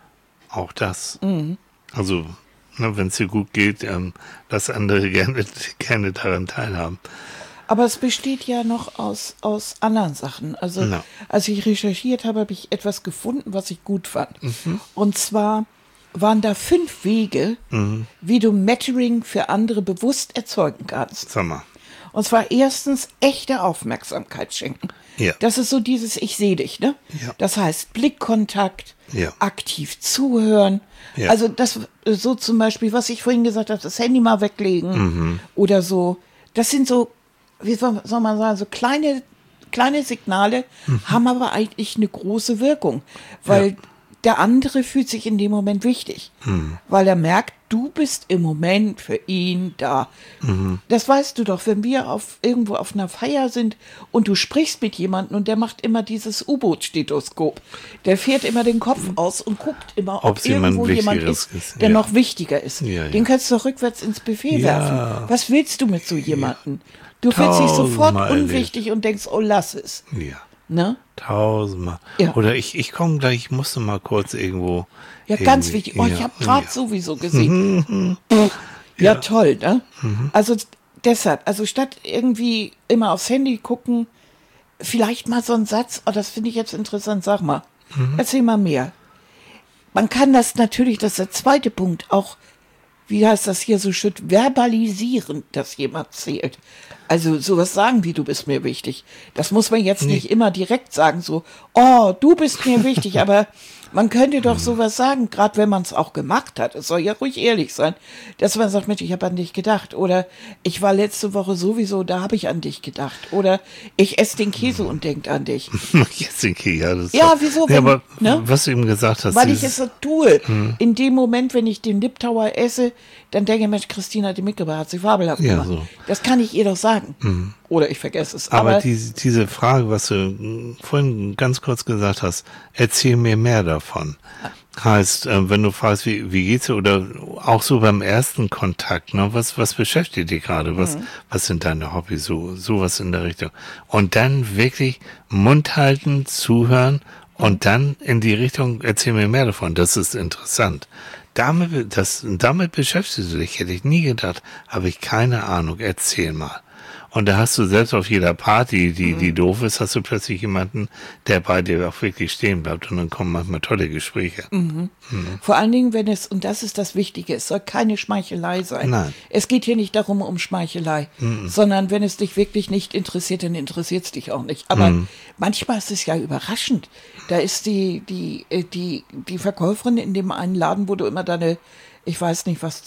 Auch das. Also, ne, wenn es dir gut geht, lass andere gerne daran teilhaben. aber es besteht ja noch aus anderen Sachen. Also, Ja. als ich recherchiert habe, habe ich etwas gefunden, was ich gut fand. Und zwar waren da 5 Wege, wie du Mattering für andere bewusst erzeugen kannst. Sag mal. Und zwar erstens echte Aufmerksamkeit schenken. Ja. Das ist so dieses Ich sehe dich, ne? Ja. Das heißt Blickkontakt, Ja. aktiv zuhören. Ja. Also das so zum Beispiel, was ich vorhin gesagt habe, das Handy mal weglegen oder so. Das sind so, wie soll man sagen, so kleine Signale, haben aber eigentlich eine große Wirkung, weil der andere fühlt sich in dem Moment wichtig, weil er merkt, du bist im Moment für ihn da. Das weißt du doch, wenn wir irgendwo auf einer Feier sind und du sprichst mit jemandem und der macht immer dieses U-Boot-Stethoskop. Der fährt immer den Kopf aus und guckt immer, ob Ob's jemand irgendwo jemand Wichtigeres ist, ist, der ja. noch wichtiger ist. Ja, ja. Den kannst du doch rückwärts ins Buffet Ja. werfen. Was willst du mit so jemandem? Du fühlst dich sofort Tausendmal unwichtig und denkst, oh, lass es. Ja. Ne? 1000-mal. Ja. Oder ich komme gleich, ich musste mal kurz irgendwo. Ja, ganz irgendwie- wichtig. Oh, ich ja, habe gerade ja. sowieso gesehen. Ja, toll, ne? Also deshalb, also statt irgendwie immer aufs Handy gucken, vielleicht mal so ein Satz, oh, das finde ich jetzt interessant, sag mal. Erzähl mal mehr. Man kann das natürlich, das ist der zweite Punkt, auch, wie heißt das hier so schön, verbalisieren, dass jemand zählt. Also sowas sagen wie, du bist mir wichtig. Das muss man jetzt nicht immer direkt sagen, so, oh, du bist mir wichtig, aber man könnte doch sowas sagen, gerade wenn man es auch gemacht hat. Es soll ja ruhig ehrlich sein, dass man sagt, Mensch, ich habe an dich gedacht. Oder ich war letzte Woche sowieso, da habe ich an dich gedacht. Oder ich esse den Käse und denk an dich. Jetzt den Key, ja, das Ja, wieso, Ja, wenn- aber ne? was du eben gesagt hast, Weil ich dieses- es so tue. In dem Moment, wenn ich den Liptauer esse, dann denke ich, Mensch, Christina hat die mitgebracht, hat sie fabelhaft Ja, gemacht. so. Das kann ich ihr doch sagen. Oder ich vergesse es. Aber diese Frage, was du vorhin ganz kurz gesagt hast, erzähl mir mehr davon. Heißt, wenn du fragst, wie geht's dir, oder auch so beim ersten Kontakt, ne, was beschäftigt dich gerade? Was sind deine Hobbys? Sowas in der Richtung. Und dann wirklich Mund halten, zuhören und dann in die Richtung, erzähl mir mehr davon. Das ist interessant. Damit beschäftigst du dich, hätte ich nie gedacht, habe ich keine Ahnung, erzähl mal. Und da hast du selbst auf jeder Party, die doof ist, hast du plötzlich jemanden, der bei dir auch wirklich stehen bleibt. Und dann kommen manchmal tolle Gespräche. Vor allen Dingen, wenn es, und das ist das Wichtige, es soll keine Schmeichelei sein. Nein. Es geht hier nicht darum, um Schmeichelei, sondern wenn es dich wirklich nicht interessiert, dann interessiert es dich auch nicht. Aber manchmal ist es ja überraschend. Da ist die Verkäuferin in dem einen Laden, wo du immer ich weiß nicht, was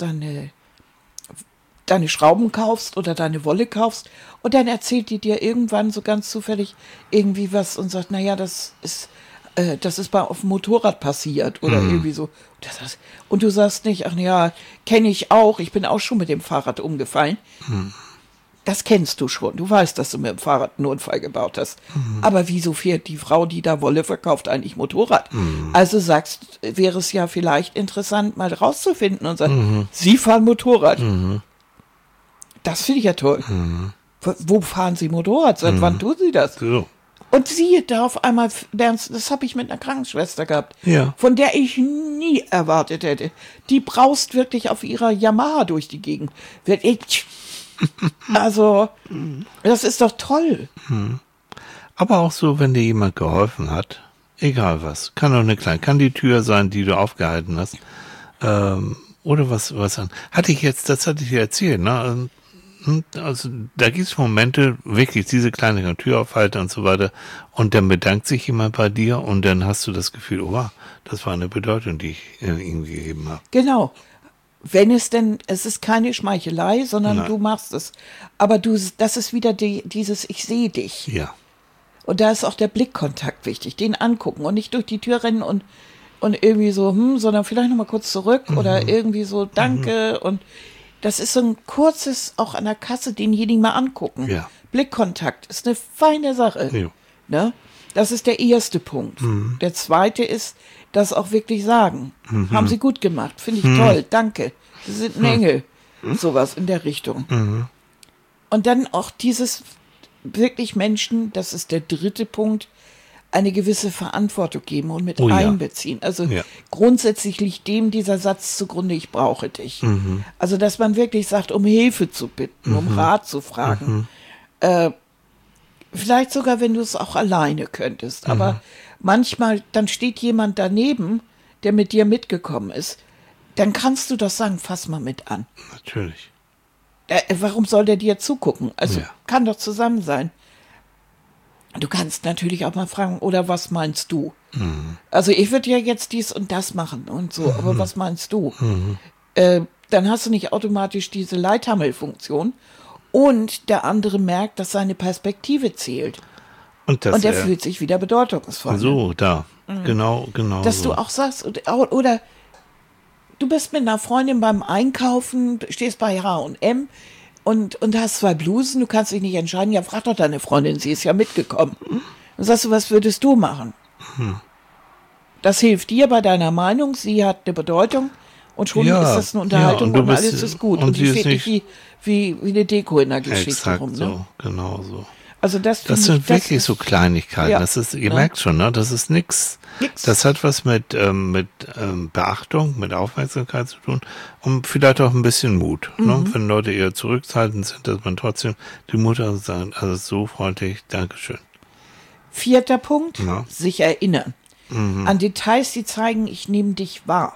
deine Schrauben kaufst oder deine Wolle kaufst, und dann erzählt die dir irgendwann so ganz zufällig irgendwie was und sagt, naja, das ist auf dem Motorrad passiert oder irgendwie so. Und du sagst nicht, ach ja, kenne ich auch, ich bin auch schon mit dem Fahrrad umgefallen. Das kennst du schon. Du weißt, dass du mit dem Fahrrad einen Unfall gebaut hast. Aber wieso fährt die Frau, die da Wolle verkauft, eigentlich Motorrad? Also wäre es ja vielleicht interessant, mal rauszufinden und sagen, Sie fahren Motorrad. Das finde ich ja toll. Wo fahren Sie Motorrad? Seit wann tun Sie das? So. Und siehe da auf einmal, das habe ich mit einer Krankenschwester gehabt, Ja. von der ich nie erwartet hätte. Die braust wirklich auf ihrer Yamaha durch die Gegend. Also, das ist doch toll. Aber auch so, wenn dir jemand geholfen hat, egal was, kann auch kann die Tür sein, die du aufgehalten hast, oder was an. Das hatte ich dir erzählt, ne? Also, da gibt es Momente, wirklich, diese kleine Tür aufhalten und so weiter, und dann bedankt sich jemand bei dir, und dann hast du das Gefühl, oh, das war eine Bedeutung, die ich ihm gegeben habe. Genau. Es ist keine Schmeichelei, sondern Nein. du machst es. Aber das ist wieder dieses Ich sehe dich. Ja. Und da ist auch der Blickkontakt wichtig, den angucken und nicht durch die Tür rennen und irgendwie so, sondern vielleicht nochmal kurz zurück oder irgendwie so, danke. Und das ist so ein kurzes, auch an der Kasse, denjenigen mal angucken. Ja. Blickkontakt ist eine feine Sache. Ja. Ne? Das ist der erste Punkt. Der zweite ist, das auch wirklich sagen. Haben Sie gut gemacht, finde ich toll, danke. Sie sind ein Engel. Sowas in der Richtung. Und dann auch dieses wirklich Menschen, das ist der dritte Punkt, eine gewisse Verantwortung geben und mit Oh ja. einbeziehen. Also Ja. grundsätzlich liegt dem dieser Satz zugrunde, ich brauche dich. Also dass man wirklich sagt, um Hilfe zu bitten, um Rat zu fragen. Vielleicht sogar, wenn du es auch alleine könntest. Aber manchmal, dann steht jemand daneben, der mit dir mitgekommen ist. Dann kannst du das sagen, fass mal mit an. Natürlich. Warum soll der dir zugucken? Also Ja. kann doch zusammen sein. Du kannst natürlich auch mal fragen, oder was meinst du? Also ich würde ja jetzt dies und das machen und so, aber was meinst du? Dann hast du nicht automatisch diese Leithammelfunktion, und der andere merkt, dass seine Perspektive zählt. Und Und er fühlt sich wieder bedeutungsvoll. so, da. Genau Dass so. du auch sagst, oder du bist mit einer Freundin beim Einkaufen, stehst bei H&M und hast 2 Blusen, du kannst dich nicht entscheiden, ja, frag doch deine Freundin, sie ist ja mitgekommen. Dann sagst du, was würdest du machen? Das hilft dir bei deiner Meinung, sie hat eine Bedeutung, und schon Ja, ist das eine Unterhaltung, ja, und du und bist- alles ist gut. und Und sie die ist steht nicht wie eine Deko in der Geschichte Exakt rum. Ne? so, genau so. Also das Das finde ich, sind wirklich so Kleinigkeiten. ja, Das ist, ihr ne? merkt schon, ne? Das ist nix. Nix. Das hat was mit Beachtung, mit Aufmerksamkeit zu tun und vielleicht auch ein bisschen Mut. Ne? Wenn Leute eher zurückhaltend sind, dass man trotzdem die Mut hat und sagt, also so freundlich, Dankeschön. 4. Punkt, Ja. sich erinnern. An Details, die zeigen, ich nehme dich wahr.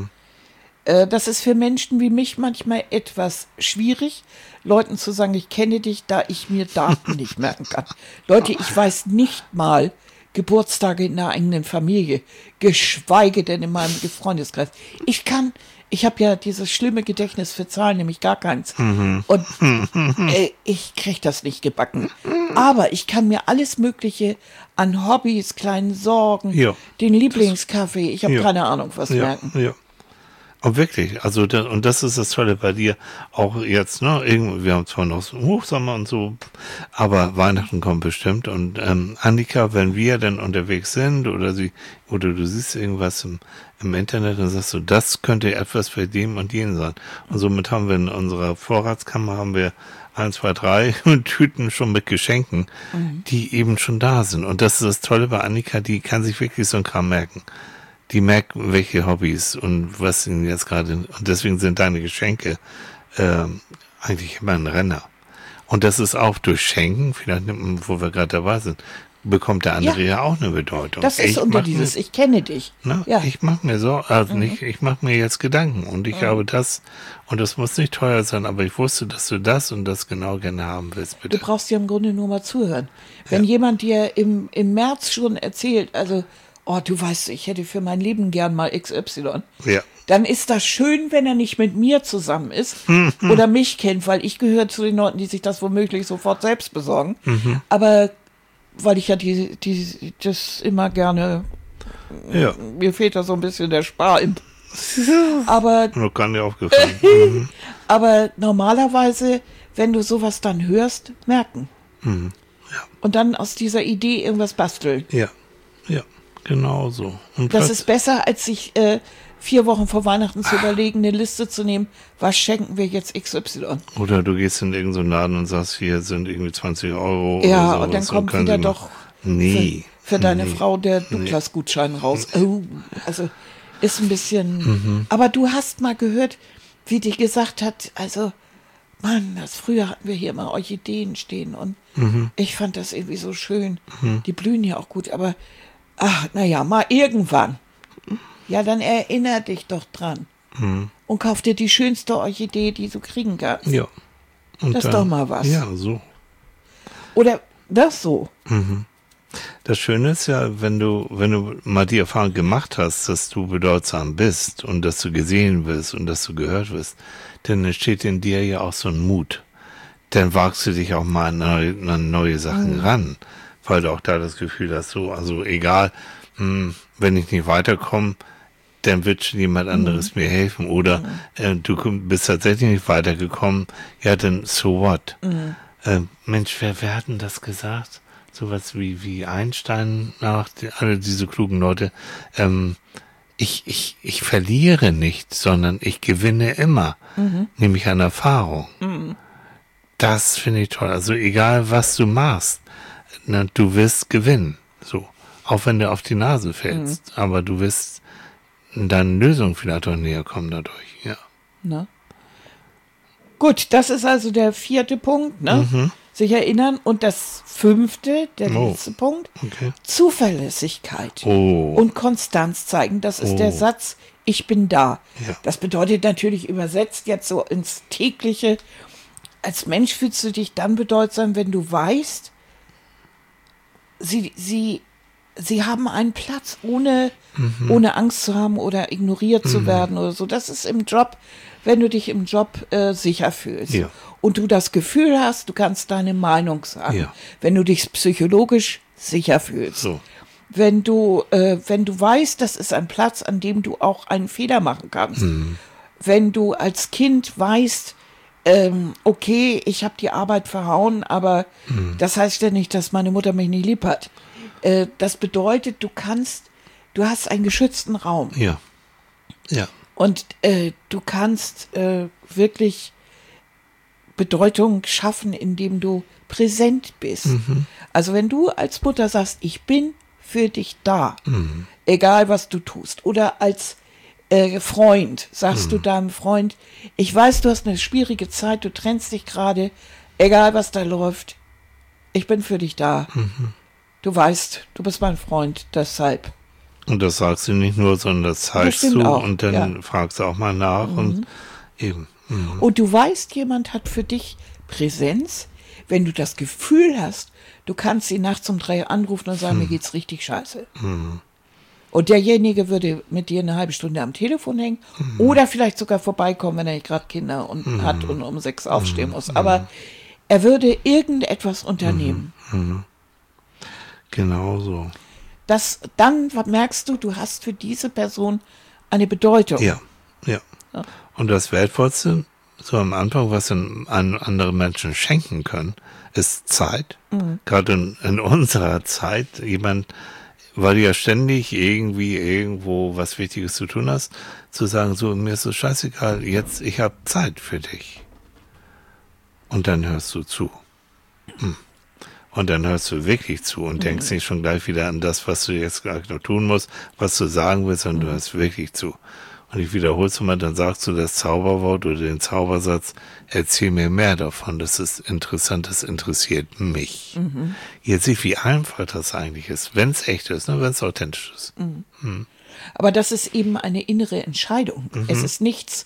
Das ist für Menschen wie mich manchmal etwas schwierig, Leuten zu sagen, ich kenne dich, da ich mir Daten nicht merken kann. Leute, ich weiß nicht mal Geburtstage in der eigenen Familie, geschweige denn in meinem Freundeskreis. Ich habe ja dieses schlimme Gedächtnis für Zahlen, nämlich gar keins. Und ich kriege das nicht gebacken. Aber ich kann mir alles Mögliche an Hobbys, kleinen Sorgen, Ja. den Lieblingskaffee, ich habe Ja. keine Ahnung, was merken. Ja. Und wirklich, also und das ist das Tolle bei dir, auch jetzt, ne, wir haben zwar noch so Hochsommer und so, aber Weihnachten kommt bestimmt, und Annika, wenn wir dann unterwegs sind oder du siehst irgendwas im Internet, dann sagst du, das könnte etwas für den und jenen sein. Und somit haben wir in unserer Vorratskammer 1, 2, 3 Tüten schon mit Geschenken, die eben schon da sind. Und das ist das Tolle bei Annika, die kann sich wirklich so ein Kram merken. Die merken, welche Hobbys und was ihnen jetzt gerade, und deswegen sind deine Geschenke eigentlich immer ein Renner. Und das ist auch durch Schenken, vielleicht, wo wir gerade dabei sind, bekommt der andere ja auch eine Bedeutung. Das ist unter dieses, ich kenne dich. Ne? Ja. Ich mache mir so, also nicht, ich mache mir jetzt Gedanken und ich habe das und das muss nicht teuer sein, aber ich wusste, dass du das und das genau gerne haben willst, bitte. Du brauchst dir im Grunde nur mal zuhören. Wenn jemand dir im März schon erzählt, also, oh, du weißt, ich hätte für mein Leben gern mal XY, Ja. dann ist das schön, wenn er nicht mit mir zusammen ist oder mich kennt, weil ich gehöre zu den Leuten, die sich das womöglich sofort selbst besorgen. Aber weil ich ja das immer gerne, Ja. mir fehlt da so ein bisschen der Sparimpuls. Aber, Noch gar nicht aufgefallen. aber normalerweise, wenn du sowas dann hörst, merken. Und dann aus dieser Idee irgendwas basteln. Ja, genau so. Und Das ist besser, als sich 4 Wochen vor Weihnachten zu überlegen, eine Liste zu nehmen, was schenken wir jetzt XY. oder du gehst in irgendeinen Laden und sagst, hier sind irgendwie 20 Euro. Ja, oder und dann sowas kommt können wieder Sie doch Nee. für deine Frau der Douglas-Gutschein raus. Oh, also ist ein bisschen. Aber du hast mal gehört, wie die gesagt hat, also, Mann, früher hatten wir hier immer Orchideen stehen und ich fand das irgendwie so schön. Die blühen ja auch gut, aber naja, mal irgendwann. Ja, dann erinner dich doch dran. Und kauf dir die schönste Orchidee, die du kriegen kannst. Ja. Und Das ist doch mal was. Ja, so. Oder das so. Das Schöne ist ja, wenn du mal die Erfahrung gemacht hast, dass du bedeutsam bist und dass du gesehen wirst und dass du gehört wirst, dann entsteht in dir ja auch so ein Mut. Dann wagst du dich auch mal an neue Sachen ran, weil du auch da das Gefühl hast, so, also egal, wenn ich nicht weiterkomme, dann wird schon jemand anderes mir helfen. Oder du bist tatsächlich nicht weitergekommen, ja, dann so what? Mensch, wer hat denn das gesagt? Sowas wie Einstein, alle diese klugen Leute. Ich verliere nicht, sondern ich gewinne immer, nämlich an Erfahrung. Das finde ich toll. Also egal, was du machst, du wirst gewinnen. So, auch wenn du auf die Nase fällst, aber du wirst deinen Lösungen vielleicht auch näher kommen dadurch. Ja. Ne? Gut, das ist also der 4. Punkt, ne? Sich erinnern. Und das 5., der letzte Punkt, Zuverlässigkeit und Konstanz zeigen. Das ist der Satz, ich bin da. Ja. Das bedeutet natürlich übersetzt jetzt so ins Tägliche, als Mensch fühlst du dich dann bedeutsam, wenn du weißt, sie haben einen Platz, ohne Angst zu haben oder ignoriert zu werden oder so. Das ist im Job, wenn du dich im Job sicher fühlst. Ja. Und du das Gefühl hast, du kannst deine Meinung sagen. Ja. Wenn du dich psychologisch sicher fühlst. So. Wenn du weißt, das ist ein Platz, an dem du auch einen Fehler machen kannst. Wenn du als Kind weißt, okay, ich habe die Arbeit verhauen, aber das heißt ja nicht, dass meine Mutter mich nicht lieb hat. Das bedeutet, du hast einen geschützten Raum. Ja. Ja. Und du kannst wirklich Bedeutung schaffen, indem du präsent bist. Also wenn du als Mutter sagst, ich bin für dich da, egal was du tust, oder als Freund, sagst du deinem Freund, ich weiß, du hast eine schwierige Zeit, du trennst dich gerade, egal was da läuft, ich bin für dich da. Du weißt, du bist mein Freund, deshalb. Und das sagst du nicht nur, sondern das zeigst du auch, und dann fragst du auch mal nach und eben. Und du weißt, jemand hat für dich Präsenz, wenn du das Gefühl hast, du kannst ihn nachts um 3 anrufen und sagen, mir geht's richtig scheiße. Und derjenige würde mit dir eine halbe Stunde am Telefon hängen oder vielleicht sogar vorbeikommen, wenn er nicht gerade Kinder hat und um 6 aufstehen muss. Aber er würde irgendetwas unternehmen. Genau so. Dann merkst du, du hast für diese Person eine Bedeutung. Ja. Und das Wertvollste, so am Anfang, was andere Menschen schenken können, ist Zeit. Gerade in unserer Zeit, weil du ja ständig irgendwo was Wichtiges zu tun hast, zu sagen, so, mir ist es scheißegal, jetzt, ich habe Zeit für dich. Und dann hörst du zu. Und dann hörst du wirklich zu und denkst nicht schon gleich wieder an das, was du jetzt gleich noch tun musst, was du sagen willst, sondern du hörst wirklich zu. Und ich wiederhole es mal, dann sagst du das Zauberwort oder den Zaubersatz, erzähl mir mehr davon, das ist interessant, das interessiert mich. Ihr seht, wie einfach das eigentlich ist, wenn es echt ist, ne, wenn es authentisch ist. Aber das ist eben eine innere Entscheidung. Es ist nichts,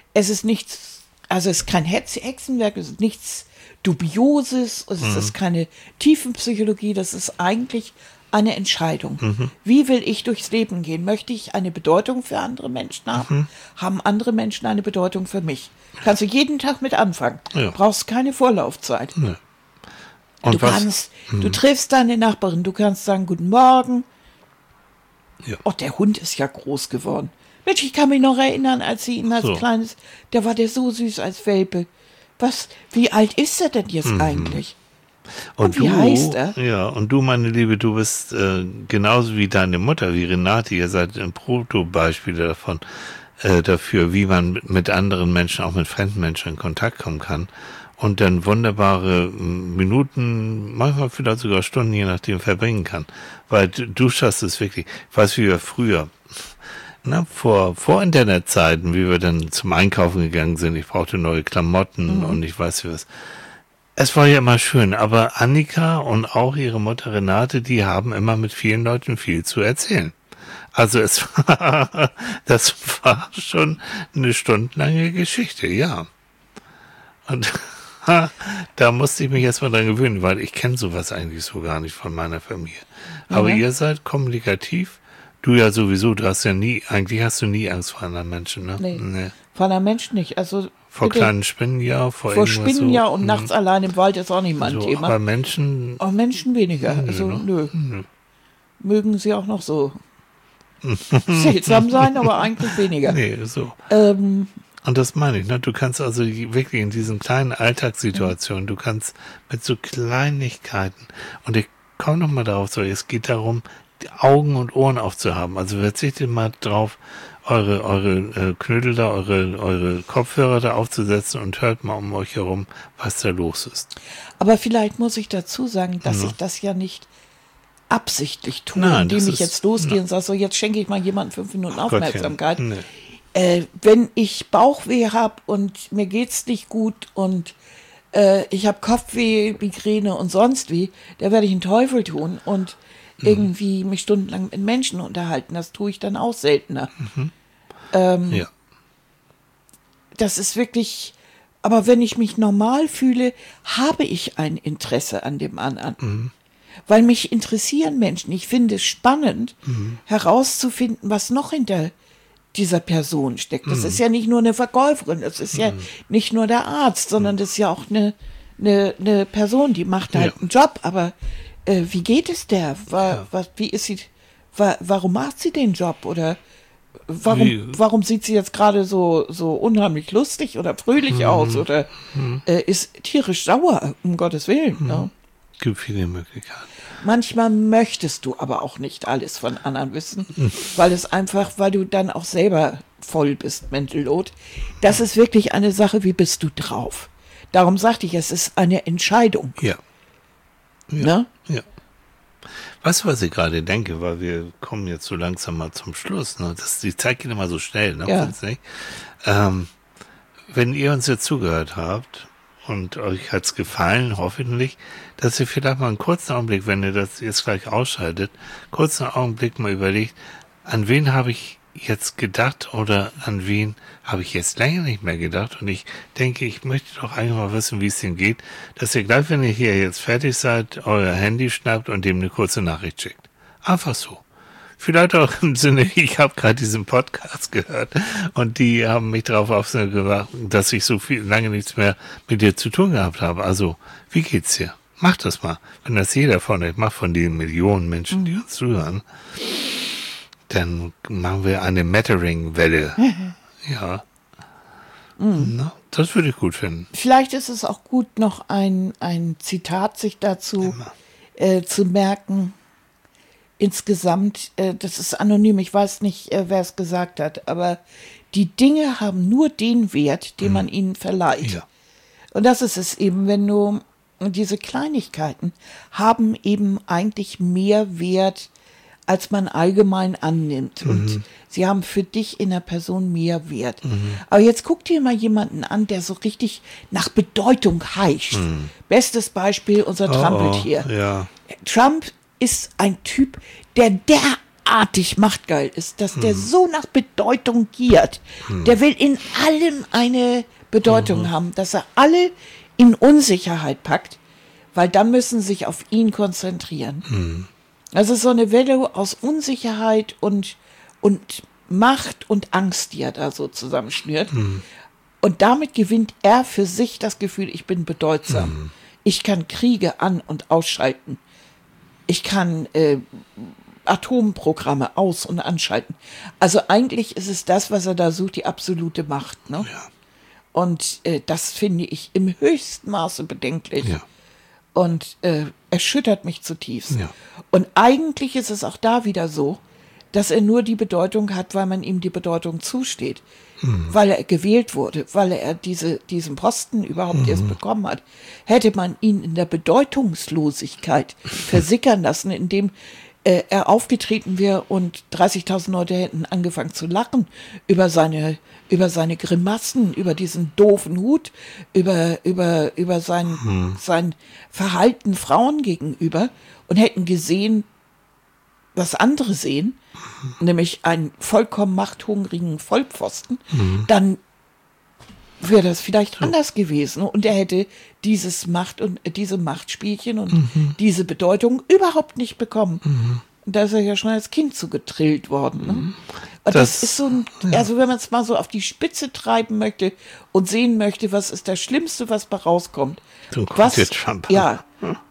also es ist kein Hexenwerk, es ist nichts Dubioses, es ist keine Tiefenpsychologie, das ist eigentlich eine Entscheidung. Wie will ich durchs Leben gehen? Möchte ich eine Bedeutung für andere Menschen haben? Haben andere Menschen eine Bedeutung für mich? Kannst du jeden Tag mit anfangen. Ja. Brauchst keine Vorlaufzeit. Ne. Und Du triffst deine Nachbarin, du kannst sagen, guten Morgen. Ja. Oh, der Hund ist ja groß geworden. Mensch, ich kann mich noch erinnern, als sie ihn als So. kleines, da war der so süß als Welpe. Wie alt ist er denn jetzt eigentlich? Und wie heißt er? Ja, und du, meine Liebe, du bist genauso wie deine Mutter, wie Renate, ihr seid ein Protobeispiel davon, dafür, wie man mit anderen Menschen, auch mit fremden Menschen in Kontakt kommen kann und dann wunderbare Minuten, manchmal vielleicht sogar Stunden, je nachdem, verbringen kann. Weil du schaffst es wirklich. Ich weiß, wie wir früher, vor Internetzeiten, wie wir dann zum Einkaufen gegangen sind, ich brauchte neue Klamotten und ich weiß wie was. Es war ja immer schön, aber Annika und auch ihre Mutter Renate, die haben immer mit vielen Leuten viel zu erzählen. Also das war schon eine stundenlange Geschichte, ja. Und da musste ich mich erstmal dran gewöhnen, weil ich kenne sowas eigentlich so gar nicht von meiner Familie. Aber ihr seid kommunikativ. Du ja sowieso, eigentlich hast du nie Angst vor anderen Menschen, ne? Nee. Vor anderen Menschen nicht. Also vor bitte, kleinen Spinnen ja, vor Spinnen so. ja und nachts allein im Wald ist auch nicht mein So, Thema. aber Menschen. Aber Menschen weniger. Also Nö. Mögen sie auch noch so seltsam sein, aber eigentlich weniger. Nee, so. Und das meine ich, ne? Du kannst also wirklich in diesen kleinen Alltagssituationen, du kannst mit so Kleinigkeiten, und ich komme noch mal darauf zurück, es geht darum, die Augen und Ohren aufzuhaben. Also verzichtet mal drauf, eure Knödel da, eure Kopfhörer da aufzusetzen und hört mal um euch herum, was da los ist. Aber vielleicht muss ich dazu sagen, dass ich das ja nicht absichtlich tue, Nein, indem das ich ist- jetzt losgehe und sage, so jetzt schenke ich mal jemandem 5 Minuten Aufmerksamkeit. Nee. Wenn ich Bauchweh habe und mir geht's nicht gut und ich habe Kopfweh, Migräne und sonst wie, da werde ich einen Teufel tun und irgendwie mich stundenlang mit Menschen unterhalten. Das tue ich dann auch seltener. Ja. Das ist wirklich, aber wenn ich mich normal fühle, habe ich ein Interesse an dem anderen. Weil mich interessieren Menschen. Ich finde es spannend, herauszufinden, was noch hinter dieser Person steckt. Das ist ja nicht nur eine Verkäuferin, das ist ja nicht nur der Arzt, sondern das ist ja auch eine Person, die macht halt einen Job. Aber wie geht es der? Wie ist sie? Warum macht sie den Job? Oder warum sieht sie jetzt gerade so unheimlich lustig oder fröhlich aus? Oder ist tierisch sauer, um Gottes Willen. Ne? Gibt viele Möglichkeiten. Manchmal möchtest du aber auch nicht alles von anderen wissen, weil du dann auch selber voll bist, Mental Load. Das ist wirklich eine Sache, wie bist du drauf? Darum sagte ich, es ist eine Entscheidung. Ja. Ne? Ja. Weißt du, was ich gerade denke, weil wir kommen jetzt so langsam mal zum Schluss, ne? Die Zeit geht immer so schnell, ne? Ja. Findest du nicht? Wenn ihr uns jetzt zugehört habt und euch hat's gefallen, hoffentlich, dass ihr vielleicht mal einen kurzen Augenblick, wenn ihr das jetzt gleich ausschaltet, kurzen Augenblick mal überlegt, an wen habe ich jetzt gedacht oder an wen habe ich jetzt länger nicht mehr gedacht, und ich denke, ich möchte doch eigentlich mal wissen, wie es ihm geht, dass ihr gleich, wenn ihr hier jetzt fertig seid, euer Handy schnappt und dem eine kurze Nachricht schickt. Einfach so. Vielleicht auch im Sinne, ich habe gerade diesen Podcast gehört und die haben mich darauf aufmerksam gemacht, dass ich so lange nichts mehr mit dir zu tun gehabt habe. Also, wie geht's dir? Mach das mal. Wenn das jeder von euch macht, von den Millionen Menschen, die uns zuhören, dann machen wir eine Mattering-Welle. Ja. Na, das würde ich gut finden. Vielleicht ist es auch gut, noch ein Zitat sich dazu zu merken. Insgesamt, das ist anonym, ich weiß nicht, wer es gesagt hat, aber die Dinge haben nur den Wert, den man ihnen verleiht. Ja. Und das ist es eben, diese Kleinigkeiten haben eben eigentlich mehr Wert als man allgemein annimmt. Und sie haben für dich in der Person mehr Wert. Aber jetzt guck dir mal jemanden an, der so richtig nach Bedeutung heischt. Bestes Beispiel unser Trampeltier. Ja. Trump ist ein Typ, der derartig machtgeil ist, dass der so nach Bedeutung giert. Der will in allem eine Bedeutung haben, dass er alle in Unsicherheit packt, weil dann müssen sie sich auf ihn konzentrieren. Also so eine Welle aus Unsicherheit und Macht und Angst, die er da so zusammenschnürt. Und damit gewinnt er für sich das Gefühl, ich bin bedeutsam. Ich kann Kriege an- und ausschalten. Ich kann Atomprogramme aus- und anschalten. Also eigentlich ist es das, was er da sucht, die absolute Macht. Ne? Ja. Und das finde ich im höchsten Maße bedenklich. Ja. Und erschüttert mich zutiefst. Ja. Und eigentlich ist es auch da wieder so, dass er nur die Bedeutung hat, weil man ihm die Bedeutung zusteht. Weil er gewählt wurde, weil er diesen Posten überhaupt erst bekommen hat. Hätte man ihn in der Bedeutungslosigkeit versickern lassen, indem er aufgetreten wäre und 30.000 Leute hätten angefangen zu lachen über seine Grimassen, über diesen doofen Hut, über sein Verhalten Frauen gegenüber und hätten gesehen, was andere sehen, nämlich einen vollkommen machthungrigen Vollpfosten, dann wäre das vielleicht anders gewesen und er hätte diese Machtspielchen und diese Bedeutung überhaupt nicht bekommen. Und da ist er ja schon als Kind so getrillt worden. Ne? Und das ist so also wenn man es mal so auf die Spitze treiben möchte und sehen möchte, was ist das Schlimmste, was da rauskommt. So kommt jetzt Trump. Ja,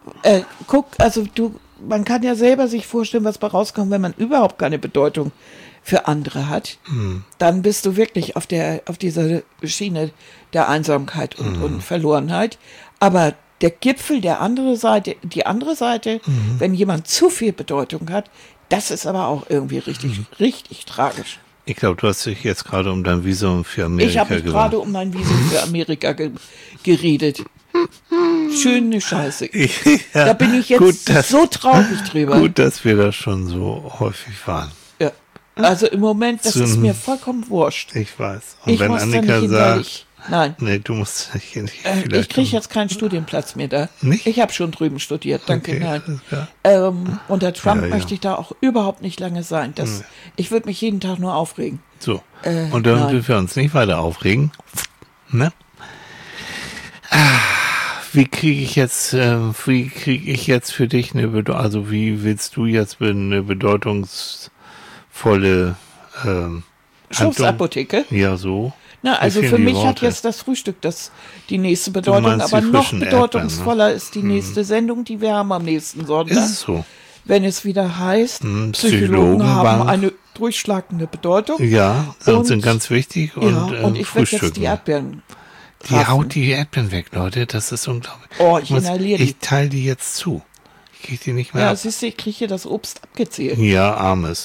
man kann ja selber sich vorstellen, was da rauskommt, wenn man überhaupt keine Bedeutung für andere hat. Dann bist du wirklich auf dieser Schiene der Einsamkeit und Verlorenheit. Aber der Gipfel, die andere Seite, wenn jemand zu viel Bedeutung hat, das ist aber auch irgendwie richtig tragisch. Ich glaube, du hast dich jetzt gerade um dein Visum für Amerika Ich habe mich gerade um mein Visum für Amerika geredet. Schöne Scheiße. Ja, da bin ich jetzt so traurig drüber. Gut, dass wir das schon so häufig waren. Ja. Also im Moment, das ist mir vollkommen wurscht. Ich weiß. Und ich wenn muss Annika sagt, nein. Nee, du musst nicht hin. Ich kriege jetzt keinen Studienplatz mehr da. Nicht? Ich habe schon drüben studiert, danke, Okay, nein. Unter Trump Ja. möchte ich da auch überhaupt nicht lange sein. Ich würde mich jeden Tag nur aufregen. So. Und dann dürfen wir uns nicht weiter aufregen. Ne? Wie kriege ich jetzt für dich eine Bedeutung, also wie willst du jetzt eine bedeutungsvolle Schutzapotheke? Ja, so. Na, also Mir für fehlen die mich hat Worte. jetzt das Frühstück die nächste Bedeutung, meinst aber die noch frischen bedeutungsvoller Erdbeeren, ne? ist die nächste Sendung, die wir haben am nächsten Sonntag. Ist es so? Wenn es wieder heißt, Psychologen Psychologenbank. haben eine durchschlagende Bedeutung. Ja, und sind ganz wichtig. Und ich werde jetzt Frühstücken. die Erdbeeren Die haut die Erdbeeren weg, Leute. Das ist unglaublich. Oh, ich inhaliere die. Ich teile die jetzt zu. Ich kriege die nicht mehr Ja, ab. siehst du, ich kriege hier das Obst abgezählt. Ja, armes.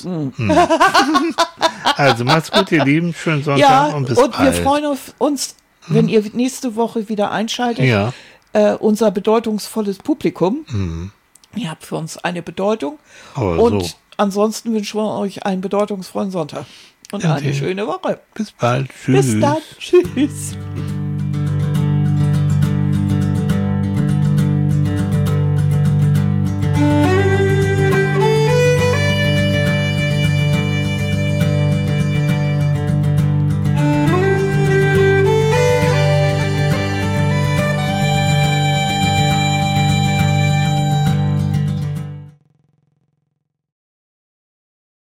Also macht's gut, ihr Lieben. Schönen Sonntag Ja, und bis und bald. wir freuen uns, wenn ihr nächste Woche wieder einschaltet. Ja. Unser bedeutungsvolles Publikum. Ihr habt für uns eine Bedeutung. Aber und so. ansonsten wünschen wir euch einen bedeutungsvollen Sonntag. Und Okay. eine schöne Woche. Bis bald. Tschüss. Bis dann. Tschüss.